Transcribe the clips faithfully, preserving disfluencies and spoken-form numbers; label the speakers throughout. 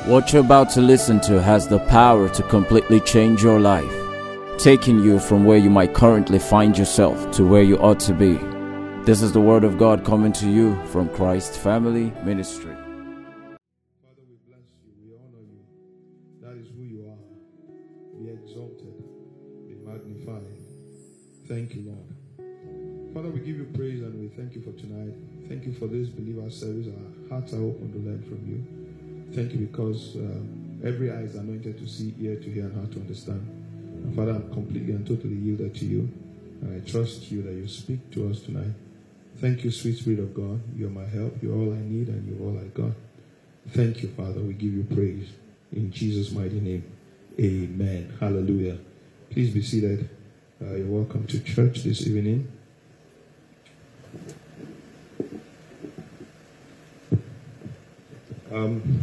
Speaker 1: What you're about to listen to has the power to completely change your life, taking you from where you might currently find yourself to where you ought to be. This is the Word of God coming to you from Christ Family Ministry.
Speaker 2: Father, we bless you. We honor you. That is who you are. Be exalted. Be magnified. Thank you, Lord. Father, we give you praise and we thank you for tonight. Thank you for this believer service. Our hearts are open to learn from you. Thank you because uh, every eye is anointed to see, ear to hear, and heart to understand. And Father, I'm completely and totally yielded to you. And I trust you that you speak to us tonight. Thank you, sweet Spirit of God. You're my help. You're all I need and you're all I got. Thank you, Father. We give you praise. In Jesus' mighty name. Amen. Hallelujah. Please be seated. Uh, you're welcome to church this evening. Um,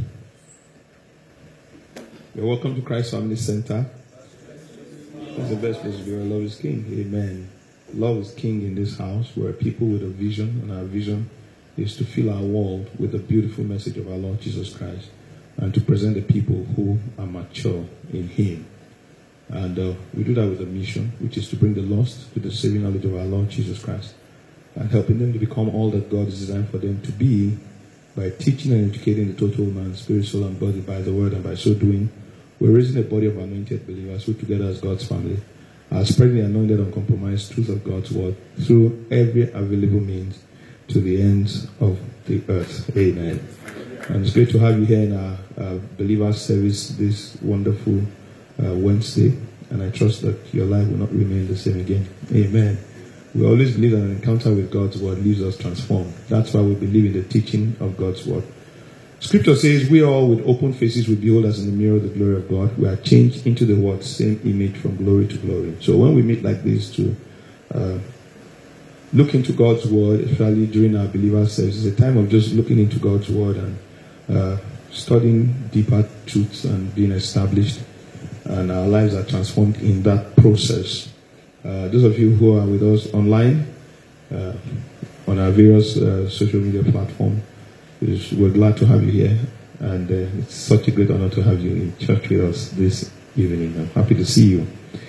Speaker 2: you're welcome to Christ Family Center. That's the best place to be where love is king. Amen. Love is king in this house. We're people with a vision, and our vision is to fill our world with the beautiful message of our Lord Jesus Christ and to present the people who are mature in Him. And uh, we do that with a mission, which is to bring the lost to the saving knowledge of our Lord Jesus Christ and helping them to become all that God has designed for them to be by teaching and educating the total man, spirit, soul, and body by the word, and by so doing, we're raising a body of anointed believers who together as God's family are spreading the anointed, uncompromised truth of God's word through every available means to the ends of the earth. Amen. And it's great to have you here in our uh, believers service this wonderful uh, Wednesday. And I trust that your life will not remain the same again. Amen. We always believe that an encounter with God's word leaves us transformed. That's why we believe in the teaching of God's word. Scripture says, we all with open faces will behold as in the mirror the glory of God. We are changed into the word, same image from glory to glory. So when we meet like this to uh, look into God's word, especially during our believer service, it's a time of just looking into God's word and uh, studying deeper truths and being established. And our lives are transformed in that process. Uh, those of you who are with us online, uh, on our various uh, social media platforms, we're glad to have you here. And uh, it's such a great honor to have you in church with us this evening. I'm happy to see you.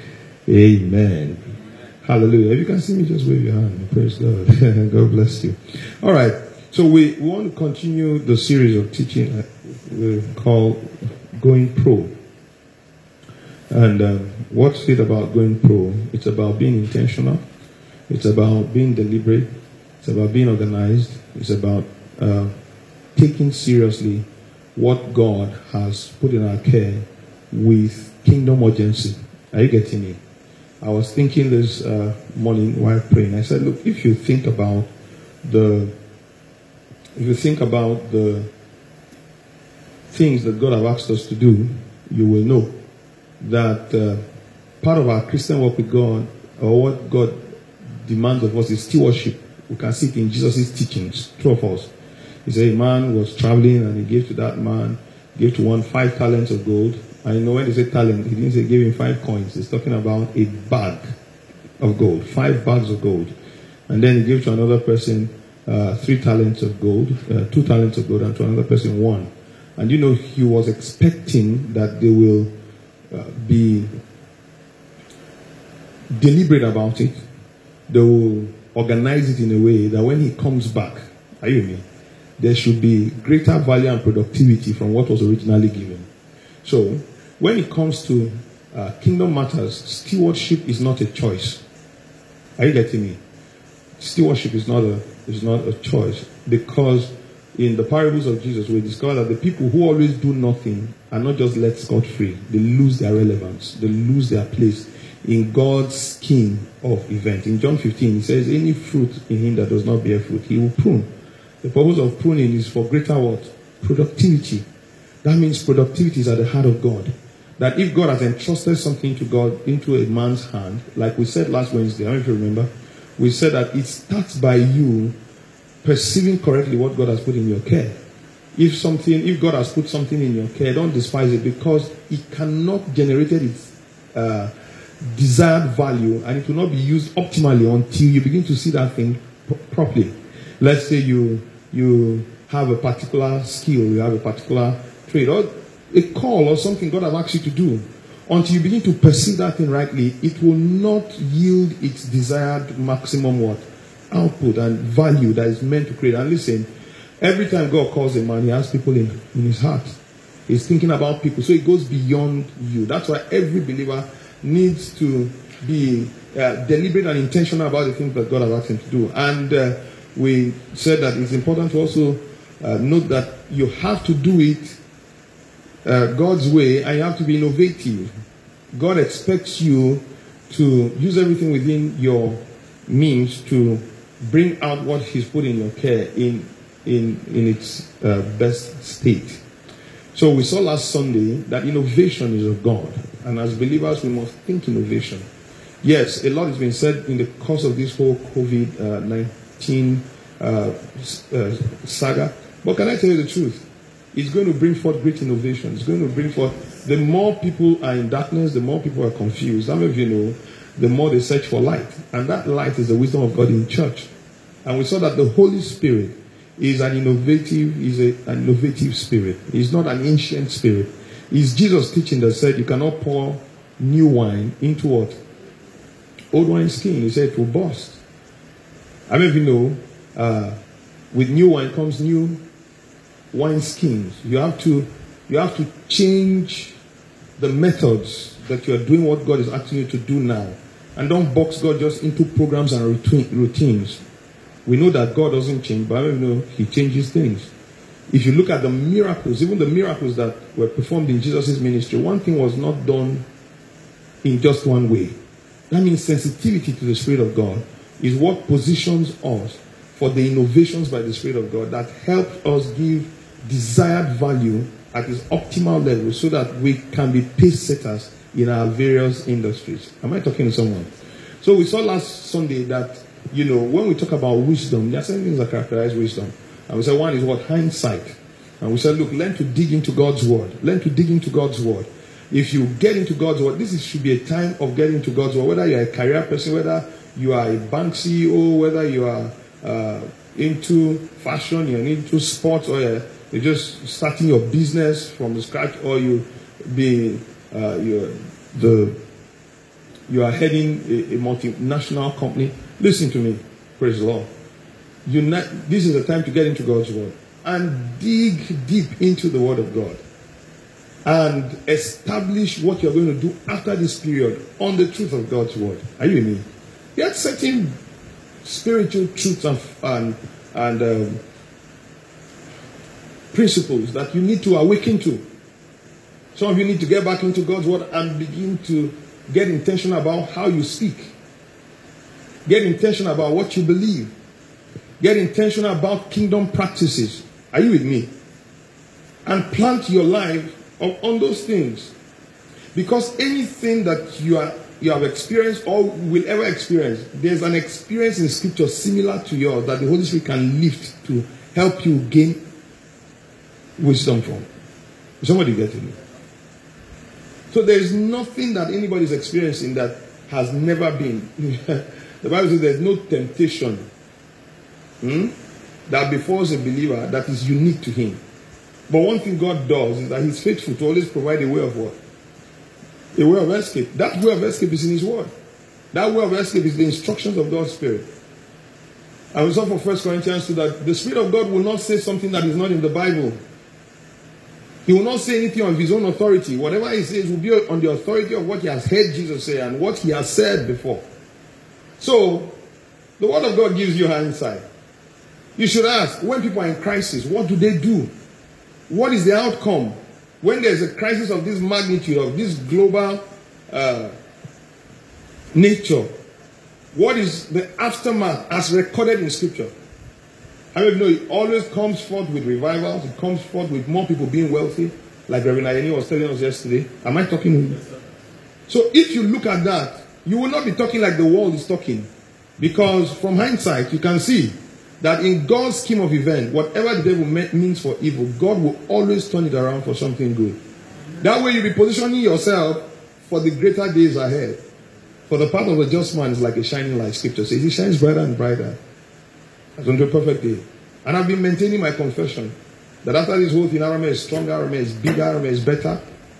Speaker 2: Amen. Hallelujah. If you can see me, just wave your hand. Praise God. God bless you. All right. So we, we want to continue the series of teaching we call Going Pro. And um, what's it about going pro? It's about being intentional. It's about being deliberate. It's about being organized. It's about uh, taking seriously what God has put in our care with kingdom urgency. Are you getting me? I was thinking this uh, morning while praying. I said, look, if you think about the, if you think about the things that God has asked us to do, you will know that uh, part of our Christian walk with God, or what God demands of us, is stewardship. We can see it in Jesus' teachings, true of us. He said a man was traveling and he gave to that man, gave to one five talents of gold. And you know when they say talent, he didn't say give him five coins. He's talking about a bag of gold, five bags of gold. And then he gave to another person uh, three talents of gold, uh, two talents of gold, and to another person one. And you know, he was expecting that they will Uh, be deliberate about it. They will organize it in a way that when he comes back, are you with me? There should be greater value and productivity from what was originally given. So, when it comes to uh, kingdom matters, stewardship is not a choice. Are you getting me? Stewardship is not a is not a choice, because in the parables of Jesus, we discover that the people who always do nothing are not just let scot-free. They lose their relevance. They lose their place in God's scheme of event. In John fifteen, he says, any fruit in him that does not bear fruit, he will prune. The purpose of pruning is for greater what? Productivity. That means productivity is at the heart of God. That if God has entrusted something to God into a man's hand, like we said last Wednesday, I don't know if you remember, we said that it starts by you perceiving correctly what God has put in your care. If something, if God has put something in your care, don't despise it, because it cannot generate its uh, desired value, and it will not be used optimally until you begin to see that thing p- properly. Let's say you you have a particular skill, you have a particular trade, or a call or something God has asked you to do, until you begin to perceive that thing rightly, it will not yield its desired maximum what? Output and value that is meant to create. And listen, every time God calls a man, he has people in, in his heart. He's thinking about people. So it goes beyond you. That's why every believer needs to be uh, deliberate and intentional about the things that God has asked him to do. And uh, we said that it's important to also uh, note that you have to do it uh, God's way, and you have to be innovative. God expects you to use everything within your means to bring out what he's put in your care in, in, in its uh, best state. So we saw last Sunday that innovation is of God. And as believers, we must think innovation. Yes, a lot has been said in the course of this whole COVID nineteen uh, uh, saga. But can I tell you the truth? It's going to bring forth great innovation. It's going to bring forth, the more people are in darkness, the more people are confused. Some of you know, the more they search for light. And that light is the wisdom of God in church. And we saw that the Holy Spirit is an innovative, is a, an innovative spirit. He's not an ancient spirit. It's Jesus' teaching that said you cannot pour new wine into what? Old wine skin. He said it will burst. I mean, you know, uh, with new wine comes new wine skins. You have to, you have to change the methods that you are doing what God is asking you to do now. And don't box God just into programs and routines. We know that God doesn't change, but I don't know, he changes things. If you look at the miracles, even the miracles that were performed in Jesus' ministry, one thing was not done in just one way. That means sensitivity to the Spirit of God is what positions us for the innovations by the Spirit of God that help us give desired value at its optimal level so that we can be pace setters in our various industries. Am I talking to someone? So we saw last Sunday that, you know, when we talk about wisdom, there are certain things that characterize wisdom. And we said one is what? Hindsight. And we said, look, learn to dig into God's word. Learn to dig into God's word. If you get into God's word, this is, should be a time of getting into God's word. Whether you're a career person, whether you are a bank C E O, whether you are uh, into fashion, you're into sports, or you're, you're just starting your business from scratch, or you be uh, you're the you are heading a, a multinational company. Listen to me, praise the Lord. You not, this is the time to get into God's word and dig deep into the word of God and establish what you're going to do after this period on the truth of God's word. Are you with me? There are certain spiritual truths and and, and um, principles that you need to awaken to. Some of you need to get back into God's word and begin to get intentional about how you speak. Get intentional about what you believe. Get intentional about kingdom practices. Are you with me? And plant your life on those things. Because anything that you are you have experienced or will ever experience, there's an experience in Scripture similar to yours that the Holy Spirit can lift to help you gain wisdom from. Somebody get it? So there's nothing that anybody's experiencing that has never been. The Bible says there's no temptation hmm, that befalls a believer that is unique to him. But one thing God does is that he's faithful to always provide a way of what? A way of escape. That way of escape is in his word. That way of escape is the instructions of God's Spirit. And we saw from First Corinthians two that the Spirit of God will not say something that is not in the Bible. He will not say anything on his own authority. Whatever he says will be on the authority of what he has heard Jesus say and what he has said before. So, the word of God gives you hindsight. You should ask, when people are in crisis, what do they do? What is the outcome? When there's a crisis of this magnitude, of this global uh, nature, what is the aftermath as recorded in Scripture? I don't know, it always comes forth with revivals. It comes forth with more people being wealthy, like Reverend Ayeni was telling us yesterday. Am I talking? Yes, sir. So if you look at that, you will not be talking like the world is talking. Because from hindsight, you can see that in God's scheme of event, whatever the devil means for evil, God will always turn it around for something good. That way you'll be positioning yourself for the greater days ahead. For the path of a just man is like a shining light. Scripture says, it shines brighter and brighter as unto a perfect day. And I've been maintaining my confession That after this whole thing, Arame is stronger, Arame is bigger, Arame is better.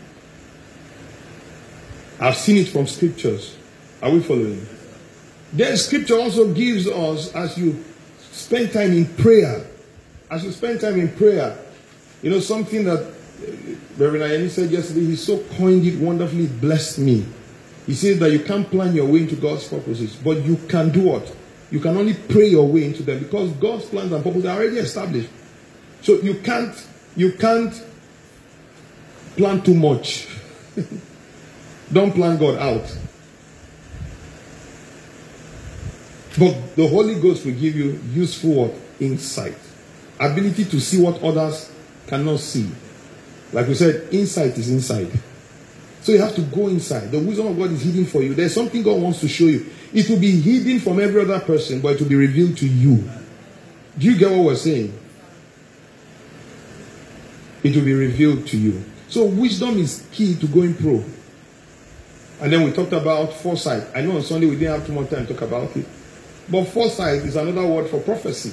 Speaker 2: I've seen it from scriptures. Are we following? Then scripture also gives us, as you spend time in prayer, as you spend time in prayer, you know, something that Reverend Ayeni said yesterday, he so coined it wonderfully, it blessed me. He says that you can't plan your way into God's purposes, but you can do what? You can only pray your way into them, because God's plans and purposes are already established. So you can't, you can't plan too much. Don't plan God out. But the Holy Ghost will give you useful insight. Ability to see what others cannot see. Like we said, insight is inside. So you have to go inside. The wisdom of God is hidden for you. There's something God wants to show you. It will be hidden from every other person, but it will be revealed to you. Do you get what we're saying? It will be revealed to you. So wisdom is key to going pro. And then we talked about foresight. I know on Sunday we didn't have too much time to talk about it. But foresight is another word for prophecy.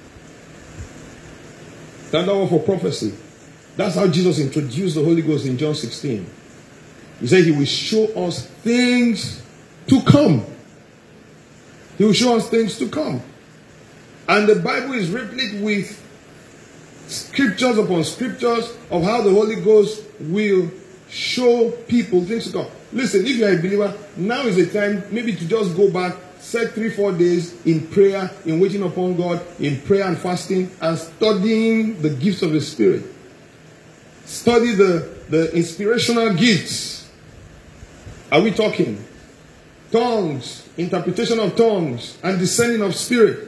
Speaker 2: Another word for prophecy. That's how Jesus introduced the Holy Ghost in John sixteen. He said he will show us things to come. He will show us things to come. And the Bible is replete with scriptures upon scriptures of how the Holy Ghost will show people things to come. Listen, if you are a believer, now is the time maybe to just go back, set three, four days in prayer, in waiting upon God, in prayer and fasting, and studying the gifts of the Spirit. Study the, the inspirational gifts. Are we talking? Tongues, interpretation of tongues, and discerning of spirit.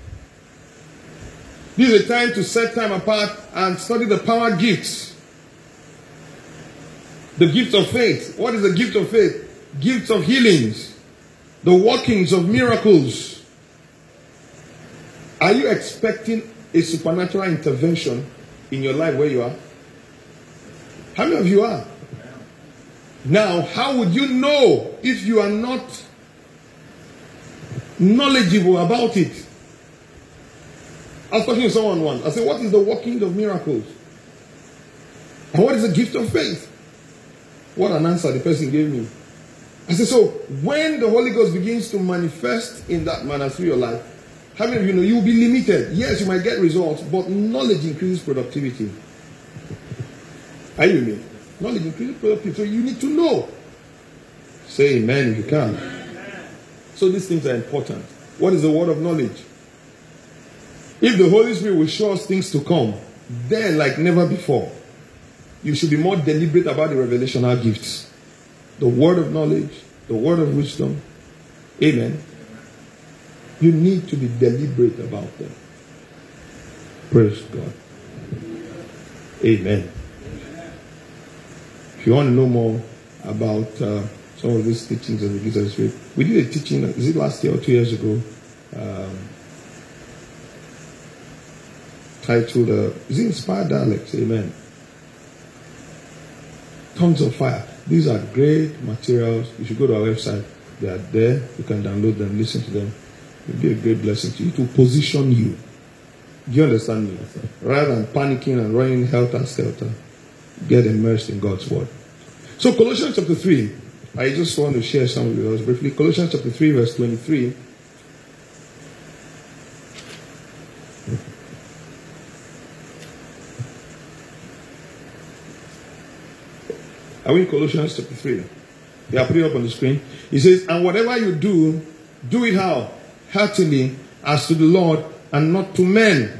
Speaker 2: This is a time to set time apart and study the power gifts. The gift of faith. What is the gift of faith? Gifts of healings. The workings of miracles. Are you expecting a supernatural intervention in your life where you are? How many of you are? Now, how would you know if you are not knowledgeable about it? I was talking to someone once. I said, what is the working of miracles? And what is the gift of faith? What an answer the person gave me. I said, so when the Holy Ghost begins to manifest in that manner through your life, how many of you know you will be limited? Yes, you might get results, but knowledge increases productivity. Are you with me? Knowledge increases productivity. So you need to know. Say amen if you can. So these things are important. What is the word of knowledge? If the Holy Spirit will show us things to come, then like never before, you should be more deliberate about the revelational gifts. The word of knowledge, the word of wisdom. Amen. You need to be deliberate about them. Praise God. Amen. If you want to know more about uh, some of these teachings of the gifts of the Spirit, we did a teaching, is it last year or two years ago? Um, titled, uh, is it Inspired Dialects? Amen. Tongues of Fire. These are great materials. You should go to our website. They are there. You can download them, listen to them. It will be a great blessing to you. To position you. Do you understand me? Rather than panicking and running helter-skelter, get immersed in God's Word. So Colossians chapter three. I just want to share some with us briefly. Colossians chapter three, verse twenty-three. Are we in Colossians chapter three? Yeah, put it up on the screen. He says, and whatever you do, do it how? Heartily, as to the Lord, and not to men.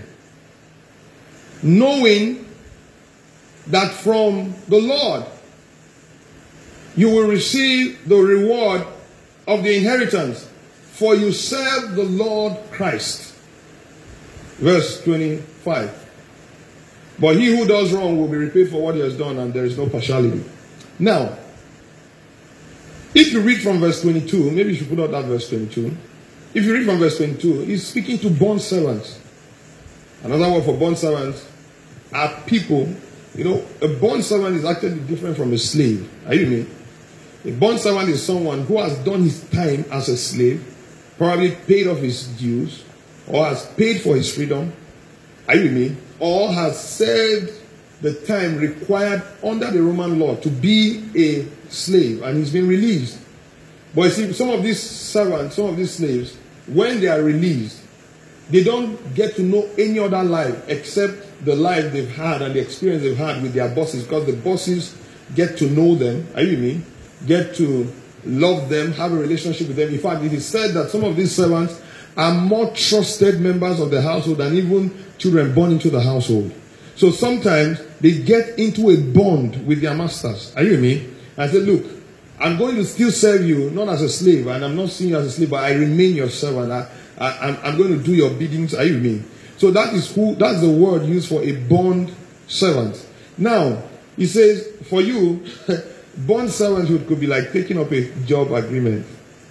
Speaker 2: Knowing that from the Lord you will receive the reward of the inheritance, for you serve the Lord Christ. Verse twenty-five. But he who does wrong will be repaid for what he has done, and there is no partiality. Now, if you read from verse twenty-two, maybe you should put out that verse twenty-two. If you read from verse twenty-two, he's speaking to bond servants. Another word for bond servants are people. You know, a bond servant is actually different from a slave. Are you with me? A bond servant is someone who has done his time as a slave, probably paid off his dues, or has paid for his freedom. Are you with me? or has served the time required under the Roman law to be a slave, and he's been released. But you see, some of these servants, some of these slaves, when they are released, they don't get to know any other life except the life they've had and the experience they've had with their bosses, because the bosses get to know them, are you with me? Get to love them, have a relationship with them. In fact, it is said that some of these servants are more trusted members of the household than even children born into the household. So sometimes they get into a bond with their masters. Are you with me? I say, look, I'm going to still serve you, not as a slave, and I'm not seeing you as a slave, but I remain your servant. I, I, I'm, I'm going to do your biddings. Are you with me? So that is who, that's the word used for a bond servant. Now, he says, for you, bond servanthood could be like taking up a job agreement.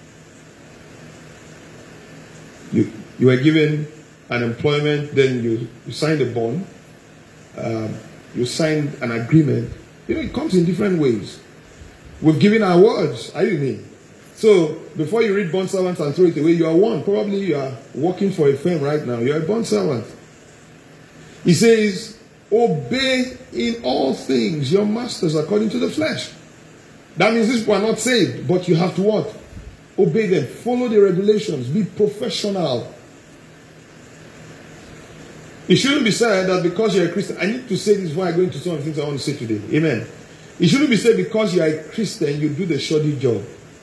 Speaker 2: You, you were given an employment, then you, you signed a bond, um, you signed an agreement. You know, it comes in different ways. We've given our words. Are you with me? So, before you read bond servants and throw it away, you are one. Probably you are working for a firm right now. You are a bond servant. He says, obey in all things your masters according to the flesh. That means these people are not saved, but you have to what? Obey them. Follow the regulations. Be professional. It shouldn't be said that because you're a Christian, I need to say this before I go into some of the things I want to say today. Amen. It shouldn't be said because you're a Christian, you do the shoddy job.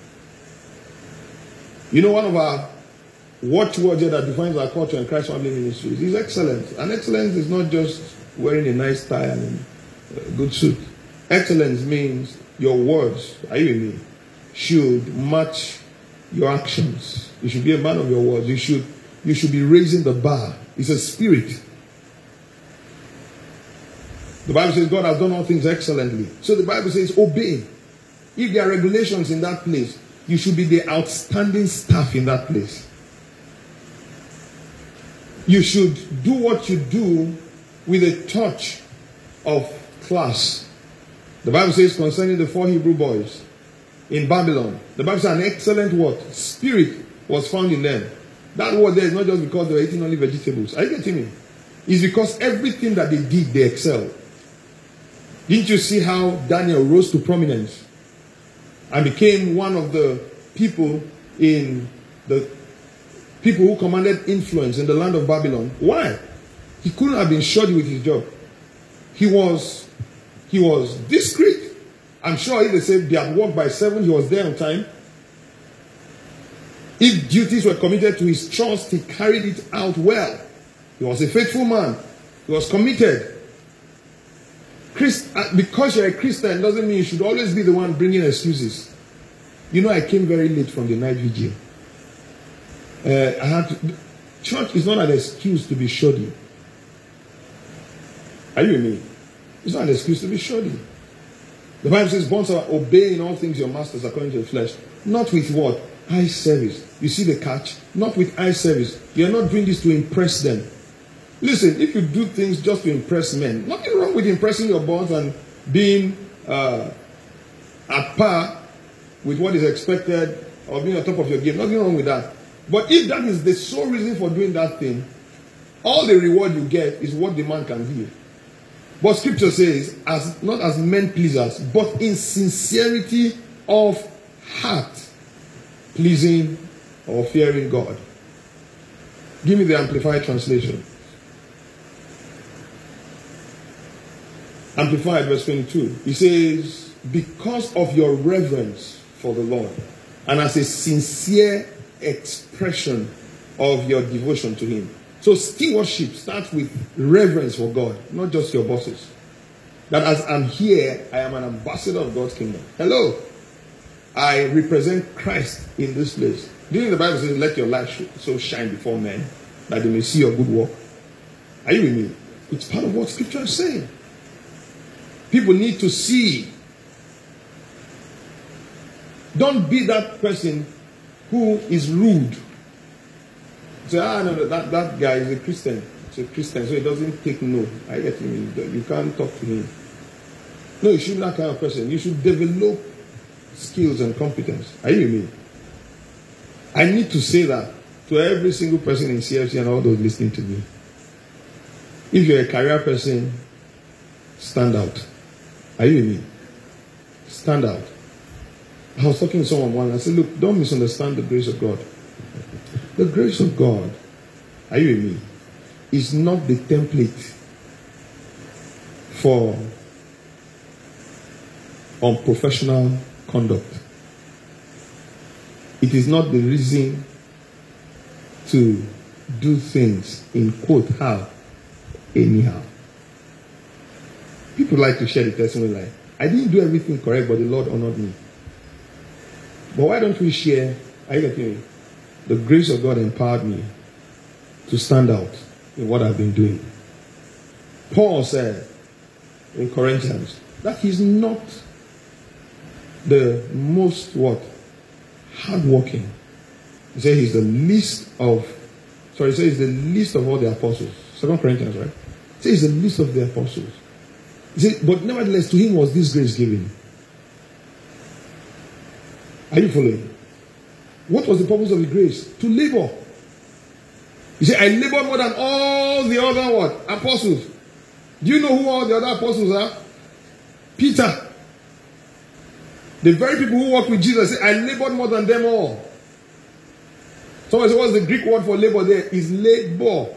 Speaker 2: You know, one of our watchwords that defines our culture in Christ Family Ministries is excellence. And excellence is not just wearing a nice tie and a good suit. Excellence means your words, are you with me, should match your actions. You should be a man of your words. You should, you should be raising the bar. It's a spirit. The Bible says God has done all things excellently. So the Bible says obey. If there are regulations in that place, you should be the outstanding staff in that place. You should do what you do with a touch of class. The Bible says concerning the four Hebrew boys in Babylon, the Bible says an excellent what? Spirit was found in them. That word there is not just because they were eating only vegetables. Are you getting me? It's because everything that they did, they excelled. Didn't you see how Daniel rose to prominence and became one of the people in the people who commanded influence in the land of Babylon? Why? He couldn't have been shoddy with his job. He was he was discreet. I'm sure if they said they had worked by seven, he was there on time. If duties were committed to his trust, he carried it out well. He was a faithful man. He was committed. Christ, because you're a Christian doesn't mean you should always be the one bringing excuses. You know, I came very late from the night vigil. Uh, I had to, church is not an excuse to be shoddy. Are you with me? It's not an excuse to be shoddy. The Bible says, bonds are obey in all things your masters according to the flesh. Not with what? Eye service. You see the catch? Not with eye service. You're not doing this to impress them. Listen, if you do things just to impress men, nothing wrong with impressing your boss and being uh, at par with what is expected or being on top of your game. Nothing wrong with that. But if that is the sole reason for doing that thing, all the reward you get is what the man can give. But scripture says, as not as men pleasers, but in sincerity of heart, pleasing or fearing God. Give me the Amplified translation. Amplified verse twenty-two. He says, because of your reverence for the Lord and as a sincere expression of your devotion to Him. So stewardship starts with reverence for God, not just your bosses. That as I'm here, I am an ambassador of God's kingdom. Hello. I represent Christ in this place. Didn't the Bible say, let your light so shine before men that they may see your good work? Are you with me? It's part of what scripture is saying. People need to see. Don't be that person who is rude. Say, ah, no, that, that guy is a Christian. He's a Christian, so he doesn't take no. I get him. You can't talk to him. No, you should be that kind of person. You should develop skills and competence. Are you with me? I need to say that to every single person in C F C and all those listening to me. If you're a career person, stand out. Are you with me? Stand out. I was talking to someone once. I said, look, don't misunderstand the grace of God. The grace of God, are you with me, is not the template for unprofessional conduct. It is not the reason to do things in quote how anyhow. People like to share the testimony like, I didn't do everything correct, but the Lord honored me. But why don't we share, are you getting me? The grace of God empowered me to stand out in what I've been doing. Paul said in Corinthians that he's not the most what? Hardworking. He said he's the least of, sorry, he said he's the least of all the apostles. Second Corinthians, right? He said he's the least of the apostles. He said, but nevertheless, to him was this grace given. Are you following? What was the purpose of the grace? To labor. He said, I labor more than all the other what? Apostles. Do you know who all the other apostles are? Peter. The very people who worked with Jesus said, I labored more than them all. Someone said, what's the Greek word for labor there? Is labor.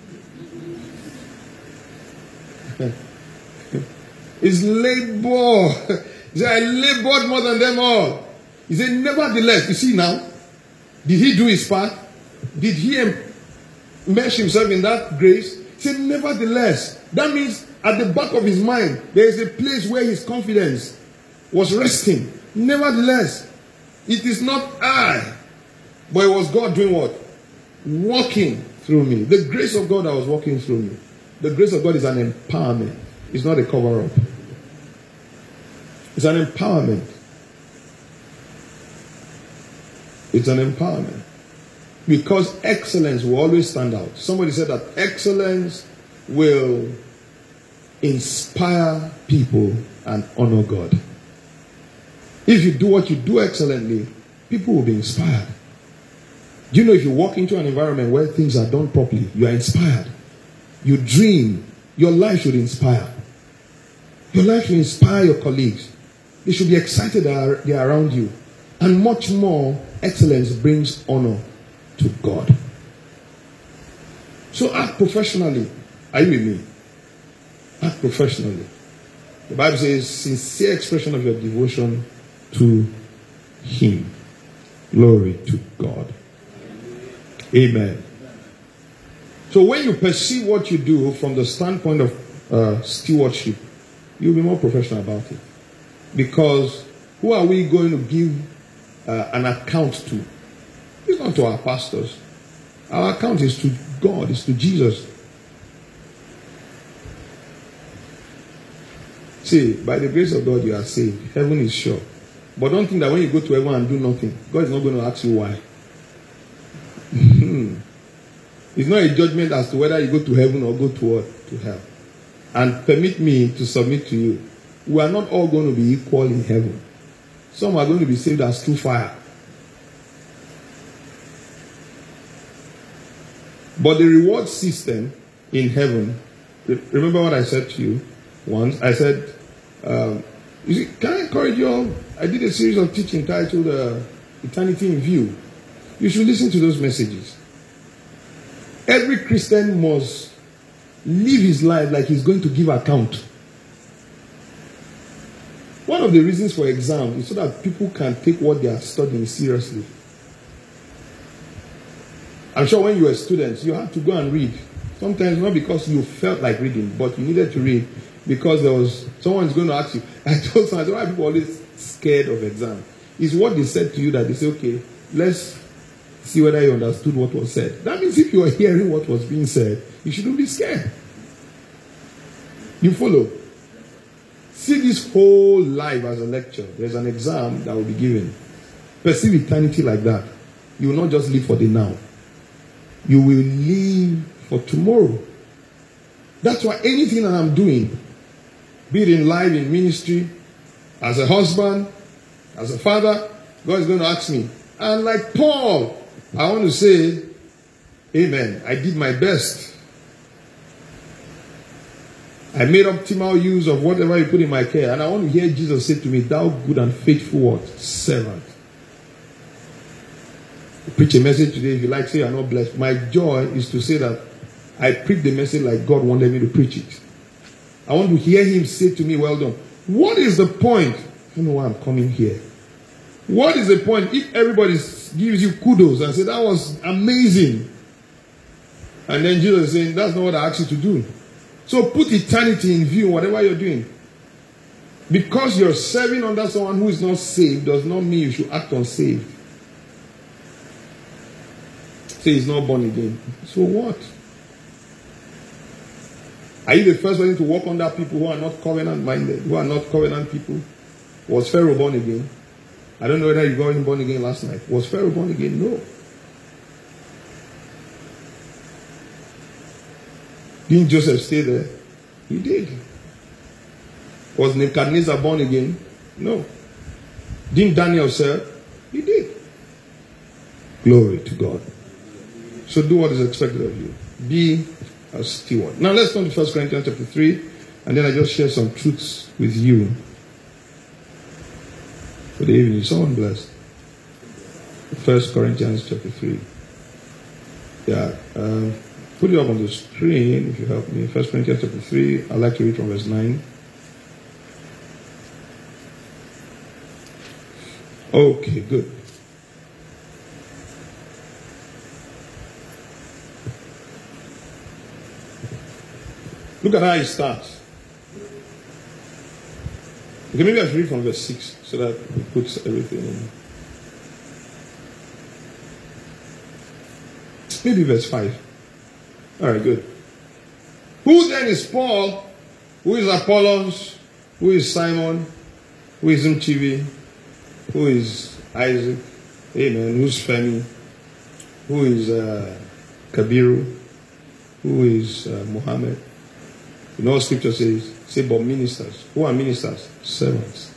Speaker 2: It's labor. He said, I labored more than them all. He said, nevertheless, you see now, did he do his part? Did he immerse himself in that grace? He said, nevertheless. That means at the back of his mind, there is a place where his confidence was resting. Nevertheless, it is not I, but it was God doing what? Walking through me. The grace of God that was walking through me. The grace of God is an empowerment. It's not a cover-up. It's an empowerment. It's an empowerment. Because excellence will always stand out. Somebody said that excellence will inspire people and honor God. If you do what you do excellently, people will be inspired. Do you know if you walk into an environment where things are done properly, you are inspired. You dream. Your life should inspire. Your life should inspire your colleagues. They should be excited that they are around you. And much more, excellence brings honor to God. So act professionally. Are you with me? Act professionally. The Bible says, sincere expression of your devotion to Him. Glory to God. Amen. So when you perceive what you do from the standpoint of uh, stewardship, you'll be more professional about it. Because who are we going to give uh, an account to? It's not to our pastors. Our account is to God, it's to Jesus. See, by the grace of God you are saved. Heaven is sure. But don't think that when you go to heaven and do nothing, God is not going to ask you why. It's not a judgment as to whether you go to heaven or go to what? To hell. And permit me to submit to you. We are not all going to be equal in heaven. Some are going to be saved as through fire. But the reward system in heaven, remember what I said to you once? I said, um, you see, can I encourage you all? I did a series of teaching titled uh, Eternity in View. You should listen to those messages. Every Christian must live his life like he's going to give account. One of the reasons for exam is so that people can take what they are studying seriously. I'm sure when you were students, you had to go and read. Sometimes not because you felt like reading, but you needed to read because there was someone's going to ask you. I told someone, why are people always scared of exam? It's what they said to you that they say, okay, let's see whether you understood what was said. That means if you are hearing what was being said, you shouldn't be scared. You follow? See this whole life as a lecture. There's an exam that will be given. Perceive eternity like that. You will not just live for the now. You will live for tomorrow. That's why anything that I'm doing, be it in life, in ministry, as a husband, as a father, God is going to ask me. And like Paul, I want to say, amen, I did my best. I made optimal use of whatever you put in my care. And I want to hear Jesus say to me, thou good and faithful what? Servant. Preach a message today, if you like, say you are not blessed. My joy is to say that I preach the message like God wanted me to preach it. I want to hear him say to me, well done. What is the point? I don't know why I'm coming here. What is the point if everybody gives you kudos and say that was amazing? And then Jesus is saying, that's not what I asked you to do. So put eternity in view, whatever you're doing. Because you're serving under someone who is not saved does not mean you should act unsaved. Say he's not born again. So what? Are you the first person to walk under people who are not covenant minded, who are not covenant people? Was Pharaoh born again? I don't know whether you got him born again last night. Was Pharaoh born again? No. Didn't Joseph stay there? He did. Was Nebuchadnezzar born again? No. Didn't Daniel serve? He did. Glory to God. So do what is expected of you. Be a steward. Now let's turn to First Corinthians chapter three, and then I just share some truths with you for the evening. Someone blessed. First Corinthians chapter three. Yeah. Um, put it up on the screen if you help me. First Corinthians chapter three. I'd like to read from verse nine. Okay, good. Look at how it starts. Okay, maybe I should read from verse six so that it puts everything in. Maybe verse five. Alright, good. Who then is Paul? Who is Apollos? Who is Simon? Who is Mchivi? Who is Isaac? Amen. Who's Femi? Who is uh, Kabiru? Who is uh, Muhammad? You know what scripture says? Say, but ministers. Who are ministers? Servants.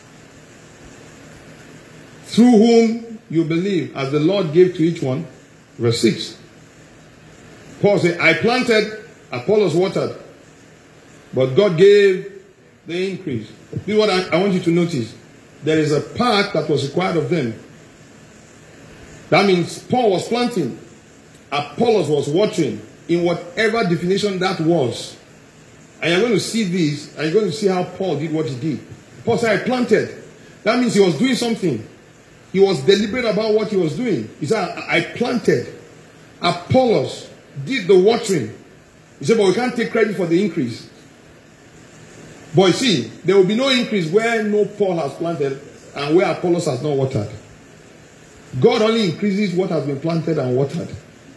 Speaker 2: Through whom you believe, as the Lord gave to each one. Verse six. Paul said, I planted, Apollos watered, but God gave the increase. This is what I, I want you to notice. There is a part that was required of them. That means Paul was planting, Apollos was watering, in whatever definition that was. And you're going to see this, and you're going to see how Paul did what he did. Paul said, I planted. That means he was doing something. He was deliberate about what he was doing. He said, I planted. Apollos did the watering. He said, but we can't take credit for the increase. But you see, there will be no increase where no Paul has planted and where Apollos has not watered. God only increases what has been planted and watered.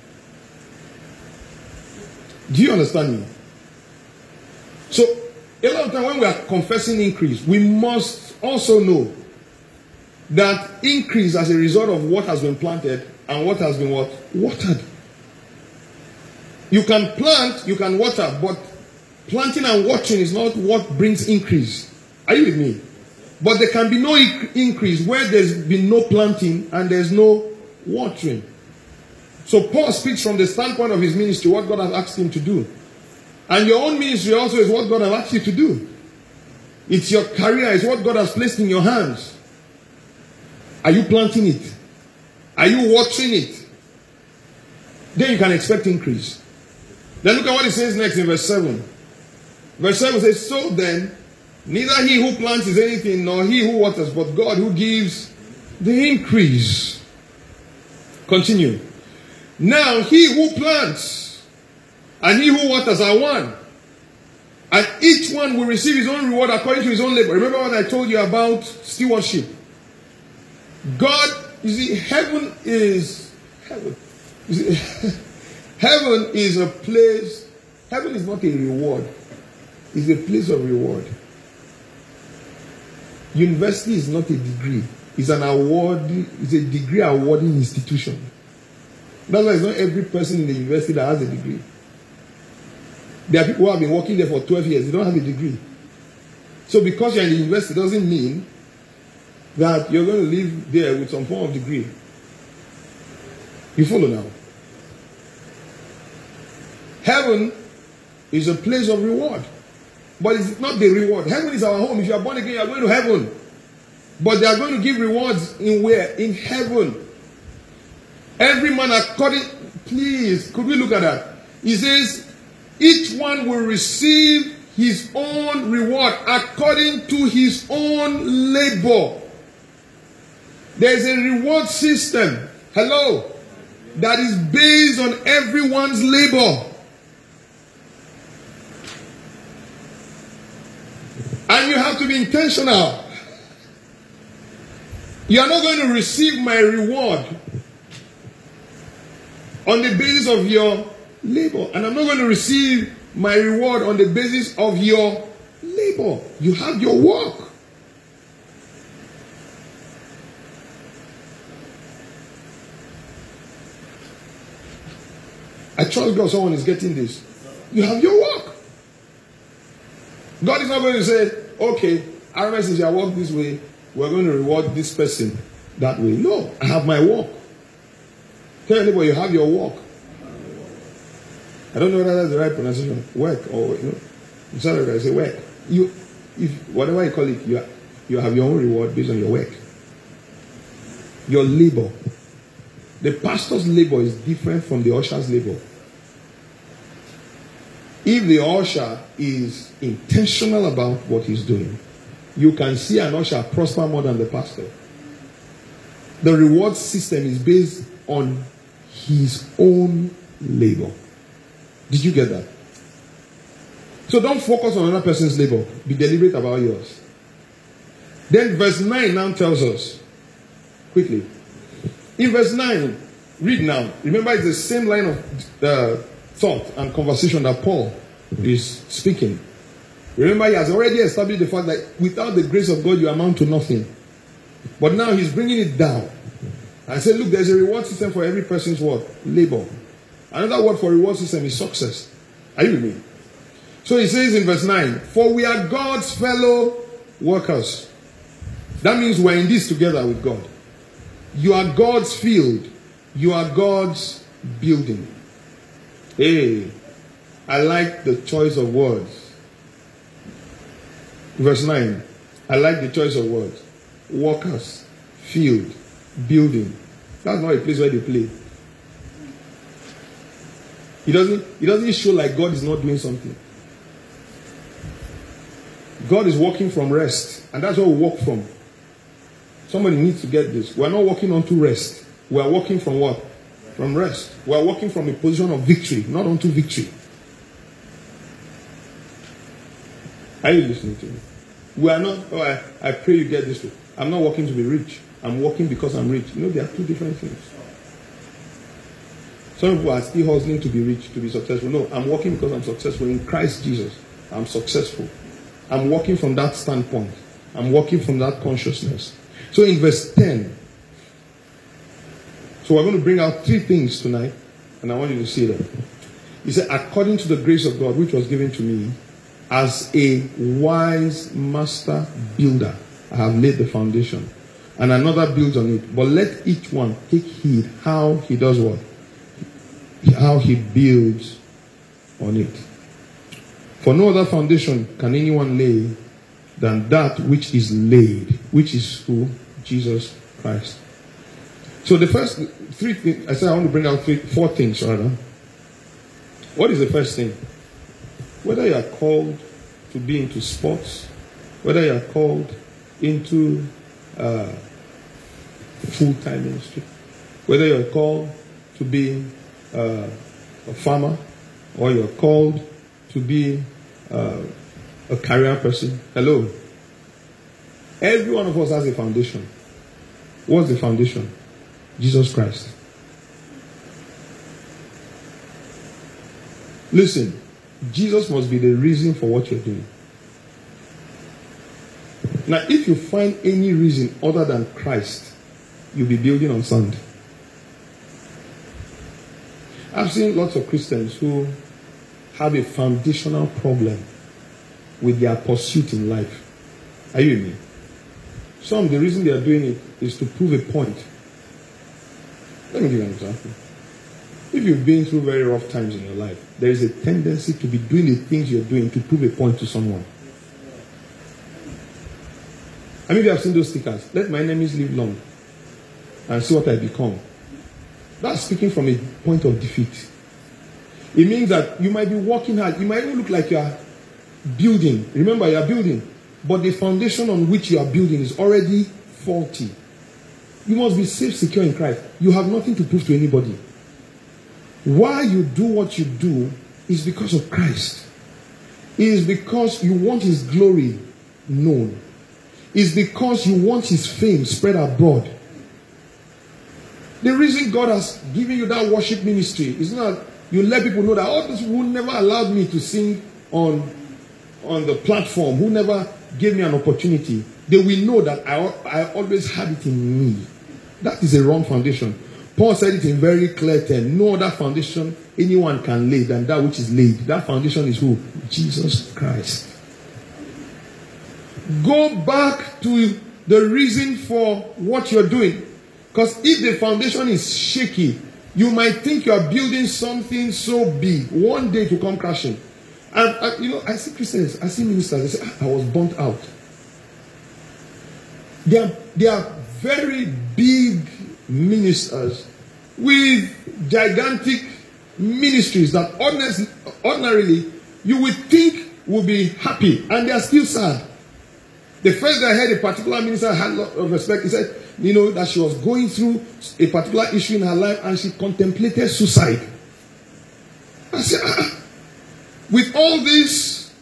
Speaker 2: Do you understand me? So, a lot of time when we are confessing increase, we must also know that increase as a result of what has been planted and what has been what? Watered. You can plant, you can water, but planting and watering is not what brings increase. Are you with me? But there can be no increase where there's been no planting and there's no watering. So Paul speaks from the standpoint of his ministry, what God has asked him to do. And your own ministry also is what God has asked you to do. It's your career, it's what God has placed in your hands. Are you planting it? Are you watering it? Then you can expect increase. Then look at what it says next in verse seven. Verse seven says, so then, neither he who plants is anything, nor he who waters, but God who gives the increase. Continue. Now he who plants and he who waters are one. And each one will receive his own reward according to his own labor. Remember what I told you about stewardship. God, you see, heaven is heaven. You see, heaven is a place. Heaven is not a reward. It's a place of reward. University is not a degree. It's an award. It's a degree awarding institution. That's why it's not every person in the university that has a degree. There are people who have been working there for twelve years. They don't have a degree. So because you're in the university doesn't mean that you're going to live there with some form of degree. You follow now? Heaven is a place of reward. but it's not the reward. Heaven is our home. If you are born again, you are going to heaven. But they are going to give rewards in where? In heaven. Every man according... Please, could we look at that? He says, each one will receive his own reward according to his own labor. There is a reward system, hello, that is based on everyone's labor. And you have to be intentional. You are not going to receive my reward on the basis of your labor. And I'm not going to receive my reward on the basis of your labor. You have your work. I trust God someone is getting this. You have your work. God is not going to say, okay, R M S is your work this way, we're going to reward this person that way. No, I have my work. Tell anybody you have your work. I don't know whether that's the right pronunciation. Work or you know, instead of I say work. You, if whatever you call it, you you have your own reward based on your work. Your labor. The pastor's labor is different from the usher's labor. If the usher is intentional about what he's doing, you can see an usher prosper more than the pastor. The reward system is based on his own labor. Did you get that? So don't focus on another person's labor. Be deliberate about yours. Then verse nine now tells us, quickly. In verse nine, read now. Remember, it's the same line of uh, thought and conversation that Paul is speaking. Remember, he has already established the fact that without the grace of God, you amount to nothing. But now he's bringing it down. And said, look, there's a reward system for every person's what? Labor. Another word for reward system is success. Are you with me? So he says in verse nine, for we are God's fellow workers. That means we're in this together with God. You are God's field. You are God's building. Hey, I like the choice of words. Verse nine, I like the choice of words. Workers, field, building. That's not a place where they play. It doesn't, it doesn't show like God is not doing something. God is working from rest. And that's where we walk from. Somebody needs to get this. We are not walking onto rest. We are walking from what? From rest. We are walking from a position of victory, not onto victory. Are you listening to me? We are not, oh, I, I pray you get this. I'm not working to be rich. I'm working because I'm rich. You know, there are two different things. Some people are still hustling to be rich, to be successful. No, I'm working because I'm successful. In Christ Jesus, I'm successful. I'm working from that standpoint. I'm working from that consciousness. So in verse ten, so we're going to bring out three things tonight, and I want you to see them. He said, according to the grace of God, which was given to me, as a wise master builder, I have laid the foundation, and another builds on it. But let each one take heed how he does what? How he builds on it. For no other foundation can anyone lay than that which is laid, which is who? Jesus Christ. So the first three things, I said I want to bring out three, four things rather. What is the first thing? Whether you are called to be into sports, whether you are called into uh, full-time ministry, whether you are called to be uh, a farmer, or you are called to be uh, a career person. Hello. Every one of us has a foundation. What's the foundation? Jesus Christ. Listen, Jesus must be the reason for what you're doing. Now, if you find any reason other than Christ, you'll be building on sand. I've seen lots of Christians who have a foundational problem with their pursuit in life. Are you with me? Some, the reason they are doing it is to prove a point. Let me give you an example. If you've been through very rough times in your life, there is a tendency to be doing the things you're doing to prove a point to someone. I mean, you have seen those stickers. Let my enemies live long and see what I become. That's speaking from a point of defeat. It means that you might be working hard. You might even look like you are building. Remember, you are building. But the foundation on which you are building is already faulty. You must be safe, secure in Christ. You have nothing to prove to anybody. Why you do what you do is because of Christ. It is because you want His glory known. It's because you want His fame spread abroad. The reason God has given you that worship ministry is not you let people know that all those people who never allowed me to sing on, on the platform, who never gave me an opportunity, they will know that I, I always had it in me. That is a wrong foundation. Paul said it in very clear terms. No other foundation anyone can lay than that which is laid. That foundation is who? Jesus Christ. Go back to the reason for what you're doing. Because if the foundation is shaky, you might think you are building something so big. One day to come crashing. And, and you know, I see Christians, I see ministers, they say, I was burnt out. They are, they are very big ministers with gigantic ministries that honestly, ordinarily you would think will be happy, and they are still sad. The first day I heard a particular minister had a lot of respect. He said, you know, that she was going through a particular issue in her life and she contemplated suicide. I said, ah, with all these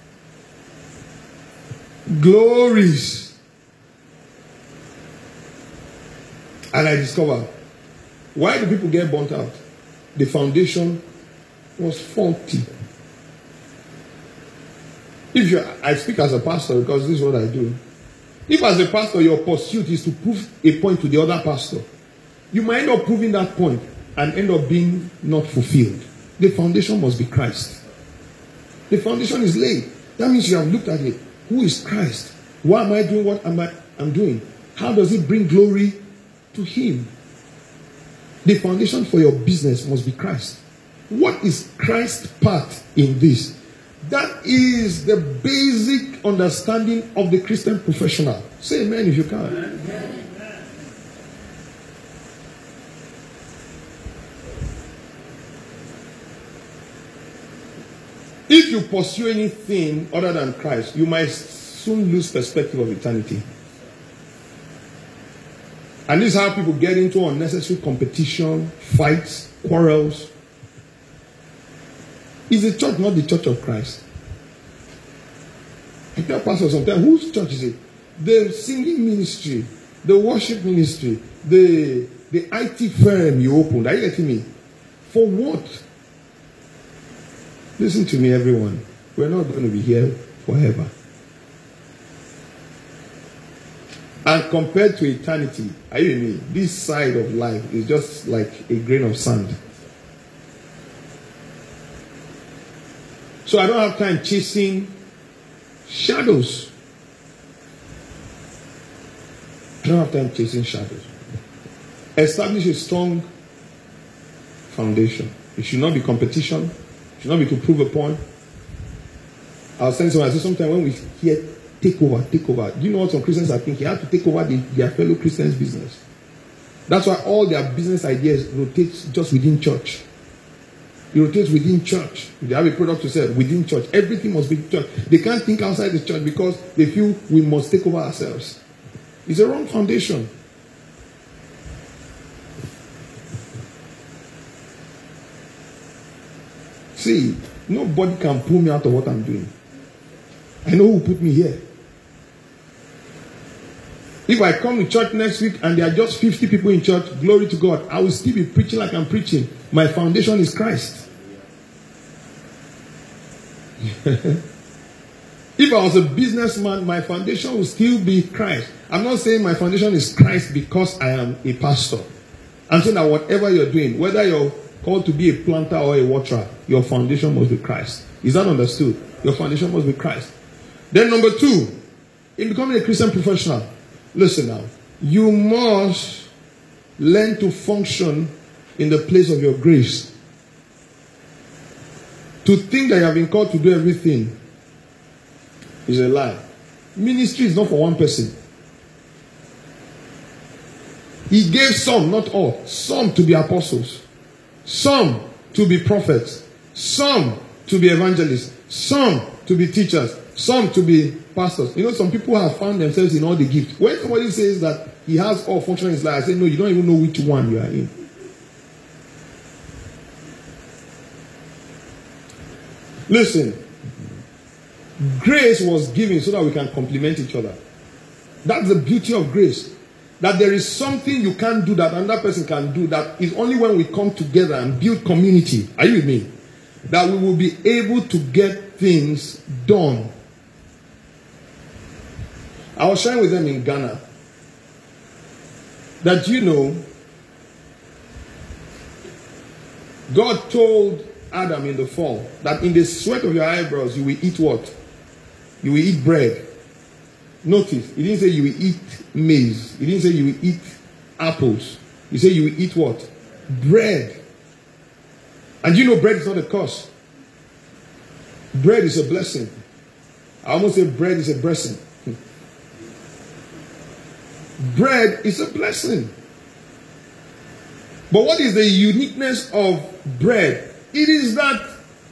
Speaker 2: glories, and I discovered, why do people get burnt out? The foundation was faulty. If you, I speak as a pastor because this is what I do. If as a pastor your pursuit is to prove a point to the other pastor, you might end up proving that point and end up being not fulfilled. The foundation must be Christ. The foundation is laid. That means you have looked at it. Who is Christ? Why am I doing what am I, I'm doing? How does it bring glory to Him? The foundation for your business must be Christ. What is Christ's part in this? That is the basic understanding of the Christian professional. Say amen if you can. Amen. If you pursue anything other than Christ, you might soon lose perspective of eternity. And this is how people get into unnecessary competition, fights, quarrels. Is the church not the church of Christ? I tell pastors sometimes, whose church is it? The singing ministry, the worship ministry, the, the I T firm you opened. Are you getting me? For what? Listen to me, everyone. We're not going to be here forever. And compared to eternity, are you with me? This side of life is just like a grain of sand. So I don't have time chasing shadows. I don't have time chasing shadows. Establish a strong foundation. It should not be competition. It should not be to prove a point. I was saying someone, I say sometimes when we hear take over, take over. Do you know what some Christians are thinking? You have to take over the, their fellow Christians' business. That's why all their business ideas rotate just within church. It rotates within church. If they have a product to sell within church, everything must be church. They can't think outside the church because they feel we must take over ourselves. It's a wrong foundation. See, nobody can pull me out of what I'm doing. I know who put me here. If I come to church next week and there are just fifty people in church, glory to God, I will still be preaching like I'm preaching. My foundation is Christ. If I was a businessman, my foundation will still be Christ. I'm not saying my foundation is Christ because I am a pastor. I'm saying that whatever you're doing, whether you're called to be a planter or a waterer, your foundation must be Christ. Is that understood? Your foundation must be Christ. Then number two, in becoming a Christian professional, listen now, you must learn to function in the place of your grace. To think that you have been called to do everything is a lie. Ministry is not for one person. He gave some, not all, some to be apostles, some to be prophets, some to be evangelists, some to be teachers, some to be pastors. You know, some people have found themselves in all the gifts. When somebody says that he has all function in his life, I say, no, you don't even know which one you are in. Listen, grace was given so that we can complement each other. That's the beauty of grace. That there is something you can't do that another person can do, that is only when we come together and build community. Are you with me? That we will be able to get things done. I was sharing with them in Ghana that, you know, God told Adam in the fall that in the sweat of your eyebrows you will eat what? You will eat bread. Notice, he didn't say you will eat maize. He didn't say you will eat apples. He said you will eat what? Bread. And you know bread is not a curse. Bread is a blessing. I almost say bread is a blessing. Bread is a blessing. But what is the uniqueness of bread? It is that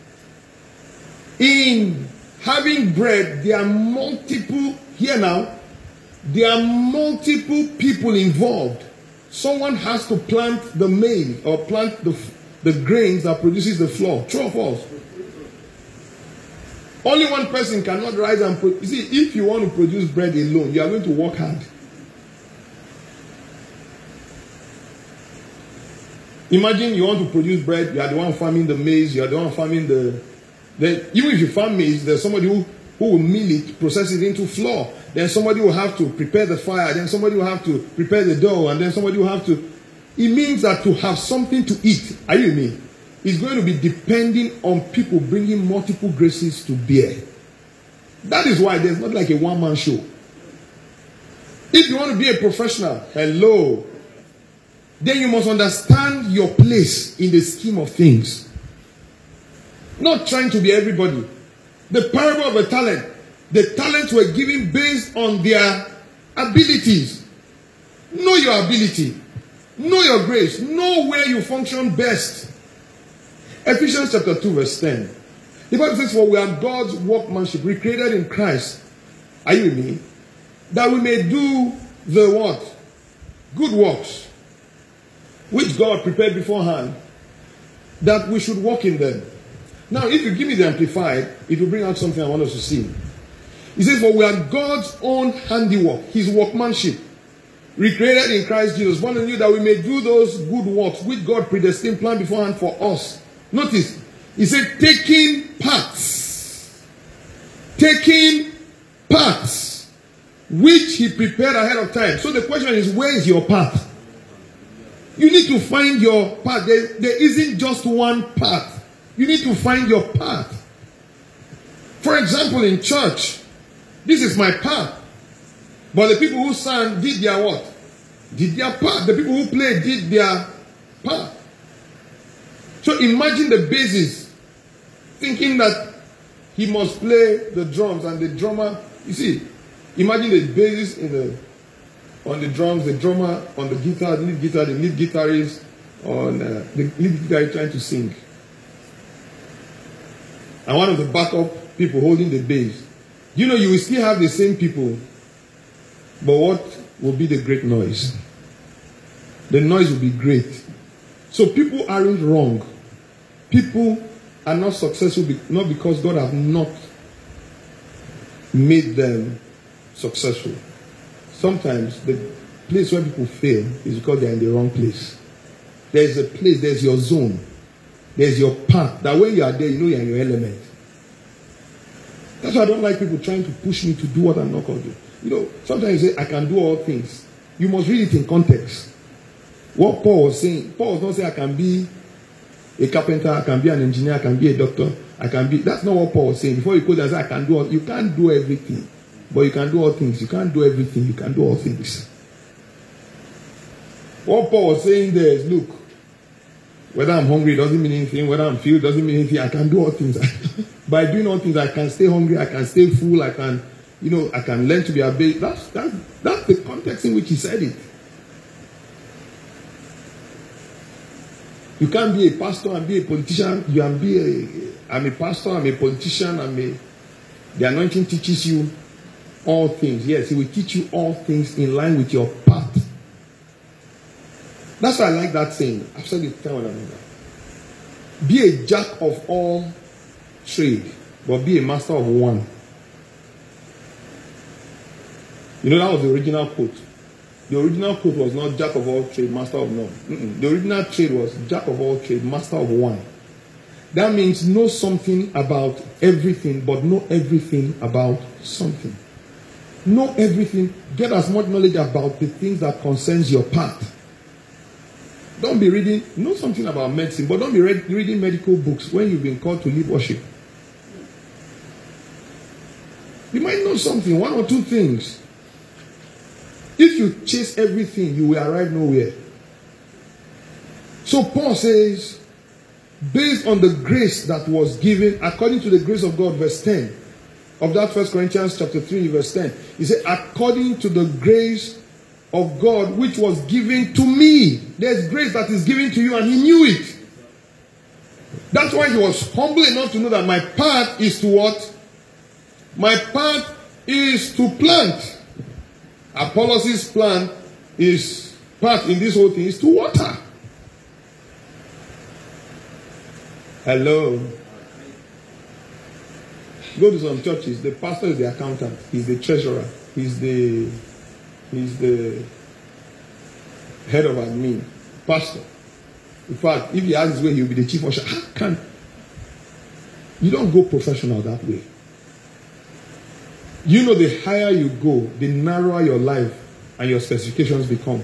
Speaker 2: in having bread, there are multiple, here now, there are multiple people involved. Someone has to plant the maize or plant the, the grains that produces the flour. True or false? Only one person cannot rise and produce. You see, if you want to produce bread alone, you are going to work hard. Imagine you want to produce bread, you are the one farming the maize, you are the one farming the... Then, even if you farm maize, there's somebody who, who will mill it, process it into flour. Then somebody will have to prepare the fire, then somebody will have to prepare the dough, and then somebody will have to... It means that to have something to eat, are you with me? It's going to be depending on people bringing multiple graces to bear. That is why there's not like a one-man show. If you want to be a professional, hello, then you must understand your place in the scheme of things. Not trying to be everybody. The parable of a talent. The talents were given based on their abilities. Know your ability. Know your grace. Know where you function best. Ephesians chapter two verse ten. The Bible says, for we are God's workmanship, recreated in Christ. Are you with me? That we may do the what? Good works, which God prepared beforehand, that we should walk in them. Now, if you give me the Amplified, it will bring out something I want us to see. He says, for we are God's own handiwork, his workmanship, recreated in Christ Jesus, born anew, that we may do those good works which God predestined, planned beforehand for us. Notice, he said, taking parts, taking parts, which he prepared ahead of time. So the question is, where is your part? You need to find your part. There, there isn't just one part. You need to find your part. For example, in church, this is my part. But the people who sang did their what? Did their part. The people who played did their part. So imagine the bassist thinking that he must play the drums and the drummer. You see, imagine the bassist in the on the drums, the drummer on the guitar, the lead guitar, the lead guitarist on uh, the lead guy trying to sing. And one of the backup people holding the bass. You know, you will still have the same people, but what will be the great noise? The noise will be great. So people aren't wrong. People are not successful be- not because God has not made them successful. Sometimes the place where people fail is because they are in the wrong place. There is a place, there's your zone, there's your path, that when you are there, you know you are in your element. That's why I don't like people trying to push me to do what I'm not going to do. You know, sometimes you say, I can do all things. You must read it in context. What Paul was saying, Paul was not saying I can be a carpenter, I can be an engineer, I can be a doctor, I can be... That's not what Paul was saying. Before you go there, I can do all... You can't do everything. But you can do all things. You can't do everything. You can do all things. What Paul was saying there is, look, Whether I'm hungry doesn't mean anything. Whether I'm filled doesn't mean anything. I can do all things. By doing all things, I can stay hungry. I can stay full. I can, you know, I can learn to be obeyed. That's, that's, that's the context in which he said it. You can't be a pastor and be a politician. You can be a, I'm a pastor, I'm a politician, I'm a, the anointing teaches you all things. Yes, he will teach you all things in line with your path. That's why I like that saying. I've said it time and again. Be a jack of all trade, but be a master of one. You know, that was the original quote. The original quote was not jack of all trade, master of none. Mm-mm. The original trade was jack of all trade, master of one. That means know something about everything, but know everything about something. Know everything. Get as much knowledge about the things that concerns your path. Don't be reading, know something about medicine, but don't be read, reading medical books when you've been called to lead worship. You might know something, one or two things. If you chase everything, you will arrive nowhere. So Paul says, based on the grace that was given, according to the grace of God, verse ten, of that First Corinthians chapter three, verse ten, he said, according to the grace of God which was given to me. There's grace that is given to you, and he knew it. That's why he was humble enough to know that my part is to what? My part is to plant. Apollos' plan is part in this whole thing is to water. Hello. Go to some churches. The pastor is the accountant. He's the treasurer. He's the he's the head of admin. Pastor. In fact, if he has his way, he'll be the chief usher. How can you don't go professional that way? You know, the higher you go, the narrower your life and your specifications become.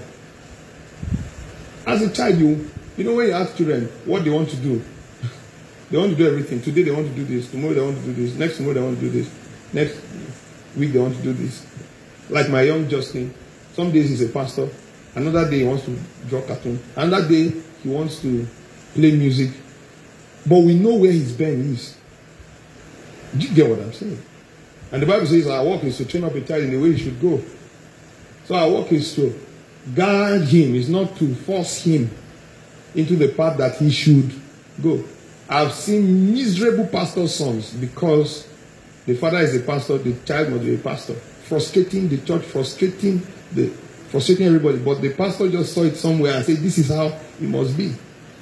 Speaker 2: As a child, you you know when you ask children what they want to do, they want to do everything. Today they want to do this. Tomorrow they want to do this. Next tomorrow they want to do this. Next week they want to do this. Like my young Justin, some days he's a pastor. Another day he wants to draw cartoon. Another day he wants to play music. But we know where his bend is. Do you get what I'm saying? And the Bible says our work is to train up a child in the way he should go. So our work is to guide him. It's not to force him into the path that he should go. I've seen miserable pastor sons because the father is a pastor, the child must be a pastor. Frustrating the church, frustrating the frustrating everybody. But the pastor just saw it somewhere and said, this is how it must be.